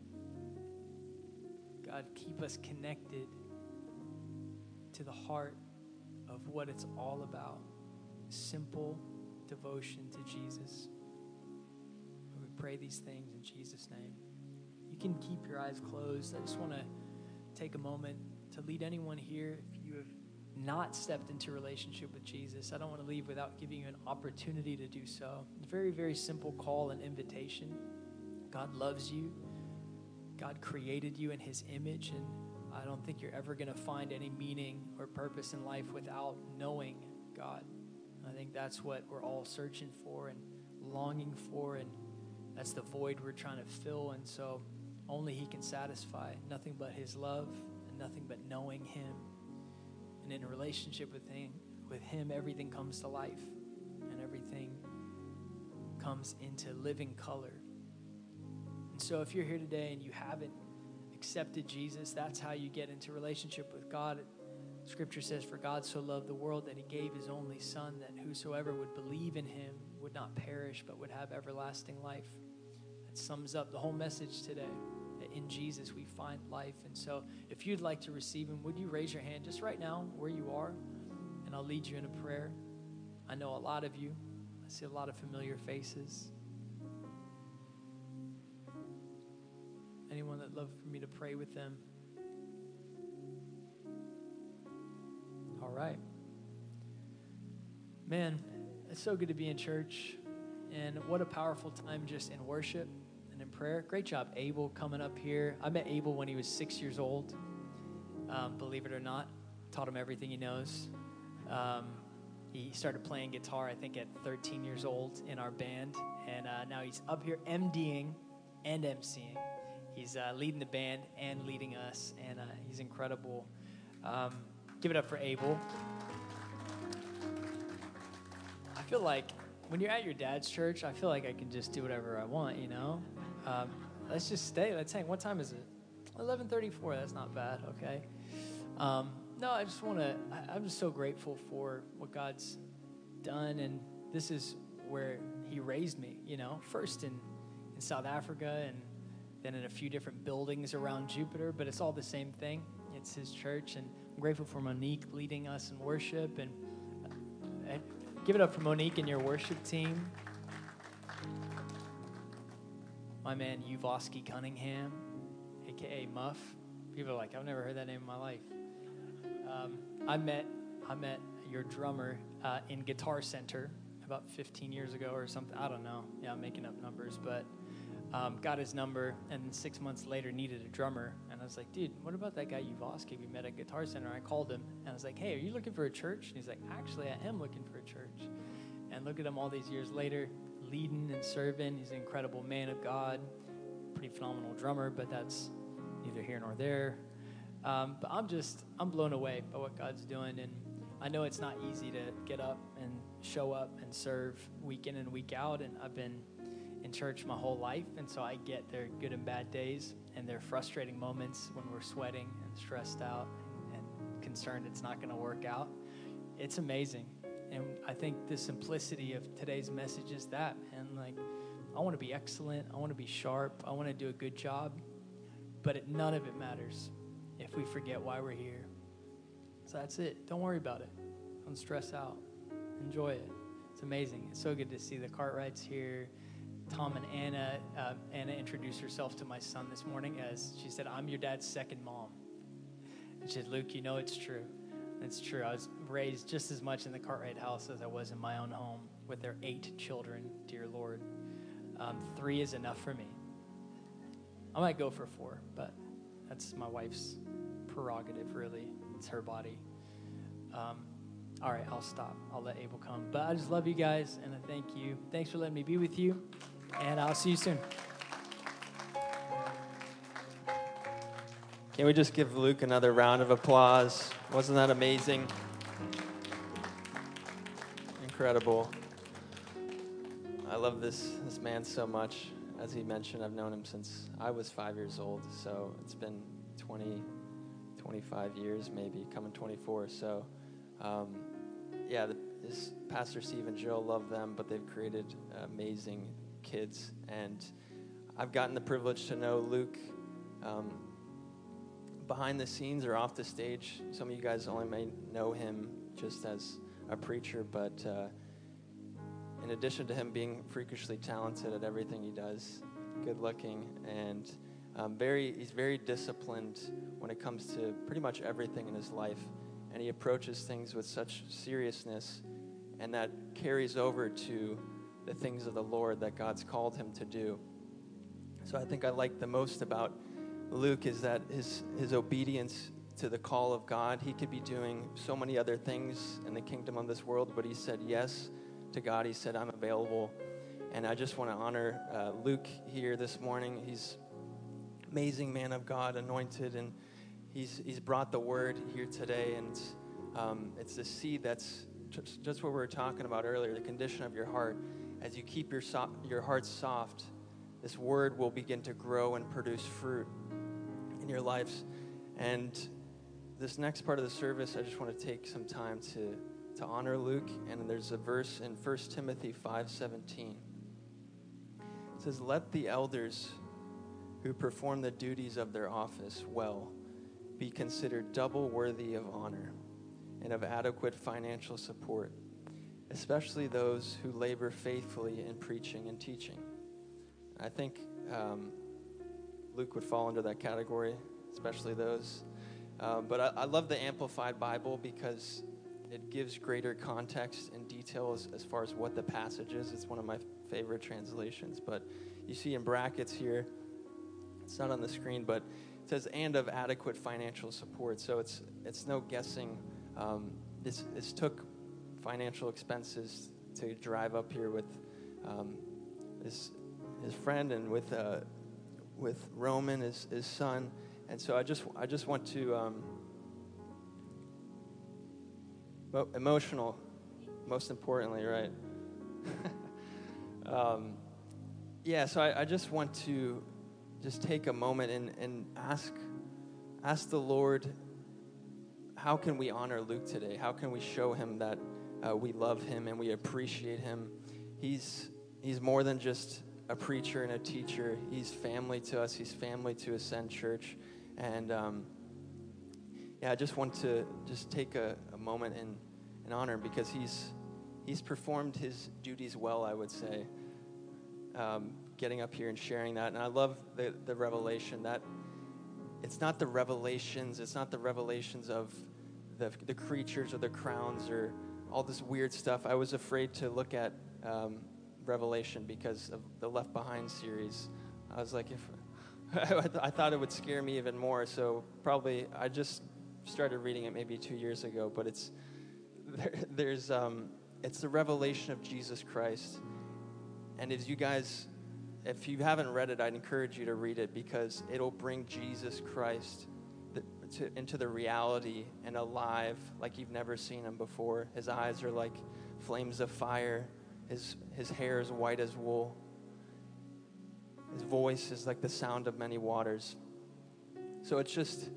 F: God, keep us connected to the heart of what it's all about. Simple devotion to Jesus. We pray these things in Jesus' name. You can keep your eyes closed. I just want to take a moment to lead anyone here. If you have not stepped into a relationship with Jesus, I don't want to leave without giving you an opportunity to do so. Very, very simple call and invitation. God loves you. God created you in his image, and I don't think you're ever going to find any meaning or purpose in life without knowing God. I think that's what we're all searching for and longing for, and that's the void we're trying to fill. And so only he can satisfy. Nothing but his love and nothing but knowing him. And in a relationship with him, everything comes to life and everything comes into living color. And so if you're here today and you haven't accepted Jesus, that's how you get into relationship with God. Scripture says, for God so loved the world that he gave his only son, that whosoever would believe in him would not perish but would have everlasting life. That sums up the whole message today, that in Jesus we find life. And so if you'd like to receive him, would you raise your hand just right now where you are, and I'll lead you in a prayer. I know a lot of you. I see a lot of familiar faces. Anyone that'd love for me to pray with them? All right. Man, it's so good to be in church. And what a powerful time just in worship and in prayer. Great job, Abel, coming up here. I met Abel when he was 6 years old. Believe it or not, taught him everything he knows. He started playing guitar, I think, at 13 years old in our band. And now he's up here MDing and MCing. He's leading the band and leading us, and he's incredible. Give it up for Abel. I feel like when you're at your dad's church, I feel like I can just do whatever I want, you know? Let's just stay. Let's hang. What time is it? 11:34. That's not bad, okay? No, I just want to, I'm just so grateful for what God's done, and this is where he raised me, you know? First in South Africa, and then in a few different buildings around Jupiter, but it's all the same thing. It's his church, and I'm grateful for Monique leading us in worship, and give it up for Monique and your worship team. My man, Uvoski Cunningham, a.k.a. Muff. People are like, I've never heard that name in my life. I met your drummer in Guitar Center about 15 years ago or something. I don't know. Yeah, I'm making up numbers, but got his number, and 6 months later needed a drummer. And I was like, dude, what about that guy Uvoski we met at Guitar Center? I called him, and I was like, hey, are you looking for a church? And he's like, actually, I am looking for a church. And look at him all these years later, leading and serving. He's an incredible man of God, pretty phenomenal drummer, but that's neither here nor there. But I'm blown away by what God's doing, and I know it's not easy to get up and show up and serve week in and week out, and I've been in church my whole life, and so I get their good and bad days and their frustrating moments when we're sweating and stressed out and concerned it's not going to work out. It's amazing, and I think the simplicity of today's message is that, and like, I want to be excellent, I want to be sharp, I want to do a good job, but none of it matters if we forget why we're here. So that's it. Don't worry about it. Don't stress out. Enjoy it. It's amazing. It's so good to see the Cartwrights here. Tom and Anna. Anna introduced herself to my son this morning as she said, I'm your dad's second mom. And she said, Luke, you know it's true. It's true. I was raised just as much in the Cartwright house as I was in my own home with their 8 children, dear Lord. 3 is enough for me. I might go for 4, but that's my wife's prerogative, really. It's her body. All right, I'll stop. I'll let Abel come. But I just love you guys, and I thank you. Thanks for letting me be with you, and I'll see you soon.
E: Can we just give Luke another round of applause? Wasn't that amazing? incredible. I love this man so much. As he mentioned, I've known him since I was 5 years old, so it's been 25 years maybe, coming 24. So, this Pastor Steve and Jill, love them, but they've created amazing kids. And I've gotten the privilege to know Luke behind the scenes or off the stage. Some of you guys only may know him just as a preacher, but in addition to him being freakishly talented at everything he does, good looking, and he's very disciplined when it comes to pretty much everything in his life. And he approaches things with such seriousness, and that carries over to the things of the Lord that God's called him to do. So I think I like the most about Luke is that his obedience to the call of God. He could be doing so many other things in the kingdom of this world, but he said yes to God. He said, I'm available. And I just want to honor Luke here this morning. He's an amazing man of God, anointed, and he's brought the word here today. And it's the seed that's just what we were talking about earlier, the condition of your heart. As you keep your heart soft, this word will begin to grow and produce fruit in your lives. And this next part of the service, I just want to take some time to honor Luke. And there's a verse in 1 Timothy 5:17. It says, let the elders who perform the duties of their office well be considered double worthy of honor and of adequate financial support, especially those who labor faithfully in preaching and teaching. I think Luke would fall under that category, especially those. But I love the Amplified Bible because it gives greater context and details as far as what the passage is. It's one of my favorite translations. But you see in brackets here, it's not on the screen, but it says, and of adequate financial support. So it's no guessing. This took financial expenses to drive up here with his friend and with Roman, his son. And so I just want to emotional, most importantly, right? So I just want to just take a moment and ask the Lord, how can we honor Luke today? How can we show him that we love him and we appreciate him? He's more than just a preacher and a teacher. He's family to us. He's family to Ascend Church. And I just want to just take a moment and honor him because he's performed his duties well, I would say, getting up here and sharing that. And I love the revelation that it's not the revelations of the creatures or the crowns or all this weird stuff. I was afraid to look at Revelation because of the Left Behind series. I was like, I thought it would scare me even more. So probably I just started reading it maybe 2 years ago. But it's the revelation of Jesus Christ. And if you haven't read it, I'd encourage you to read it because it'll bring Jesus Christ into the reality and alive like you've never seen him before. His eyes are like flames of fire. His hair is white as wool. His voice is like the sound of many waters. So it's just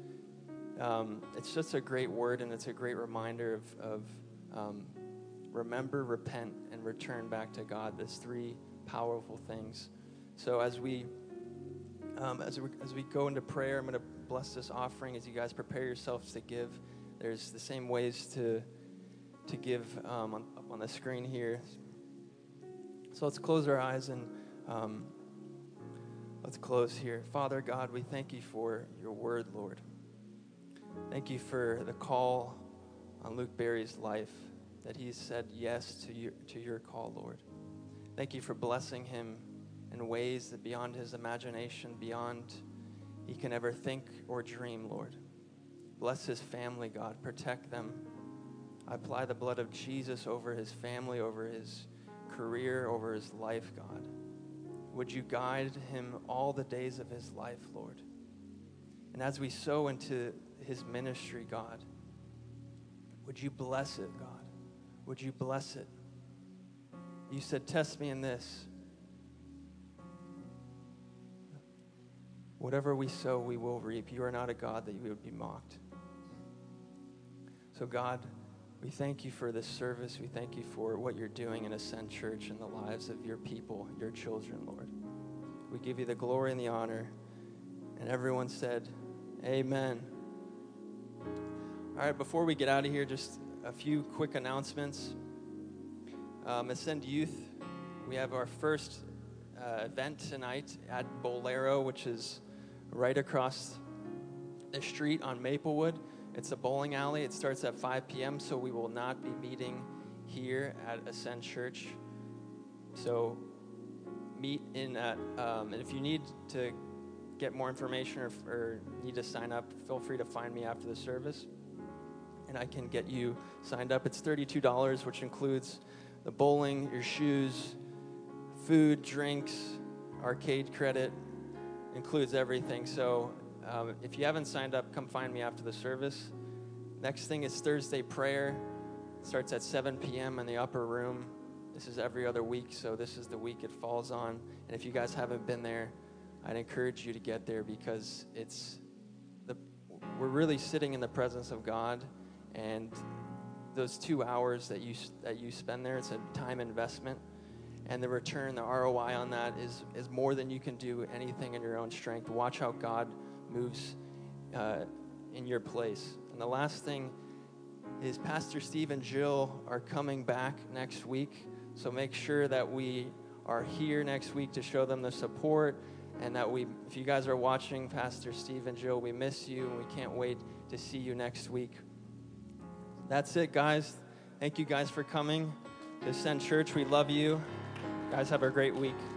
E: a great word, and it's a great reminder of remember, repent, and return back to God. There's three powerful things. So as we go into prayer, I'm going to bless this offering as you guys prepare yourselves to give. There's the same ways to give up on the screen here. So let's close our eyes and let's close here. Father God, we thank you for your word, Lord. Thank you for the call on Luke Berry's life, that he said yes to your call, Lord. Thank you for blessing him in ways that beyond his imagination, beyond he can ever think or dream, Lord. Bless his family, God. Protect them. I apply the blood of Jesus over his family, over his career, over his life, God. Would you guide him all the days of his life, Lord? And as we sow into his ministry, God, would you bless it, God? Would you bless it? You said, test me in this. Whatever we sow, we will reap. You are not a God that you would be mocked. So God, we thank you for this service. We thank you for what you're doing in Ascend Church in the lives of your people, your children, Lord. We give you the glory and the honor. And everyone said, amen. All right, before we get out of here, just a few quick announcements. Ascend Youth, we have our first event tonight at Bolero, which is right across the street on Maplewood. It's a bowling alley. It starts at 5 p.m., so we will not be meeting here at Ascend Church. So meet in that. And if you need to get more information or need to sign up, feel free to find me after the service, and I can get you signed up. It's $32, which includes the bowling, your shoes, food, drinks, arcade credit, includes everything. So if you haven't signed up, come find me after the service. Next thing is Thursday prayer. It starts at 7 p.m. in the upper room. This is every other week, so this is the week it falls on. And if you guys haven't been there, I'd encourage you to get there, because we're really sitting in the presence of God, and those 2 hours that you spend there, it's a time investment, and the return, the ROI on that is more than you can do anything in your own strength. Watch how God moves in your place. And the last thing is Pastor Steve and Jill are coming back next week, so make sure that we are here next week to show them the support, and that if you guys are watching, Pastor Steve and Jill, we miss you, and we can't wait to see you next week. That's it, guys. Thank you guys for coming to Ascend Church. We love you. Guys, have a great week.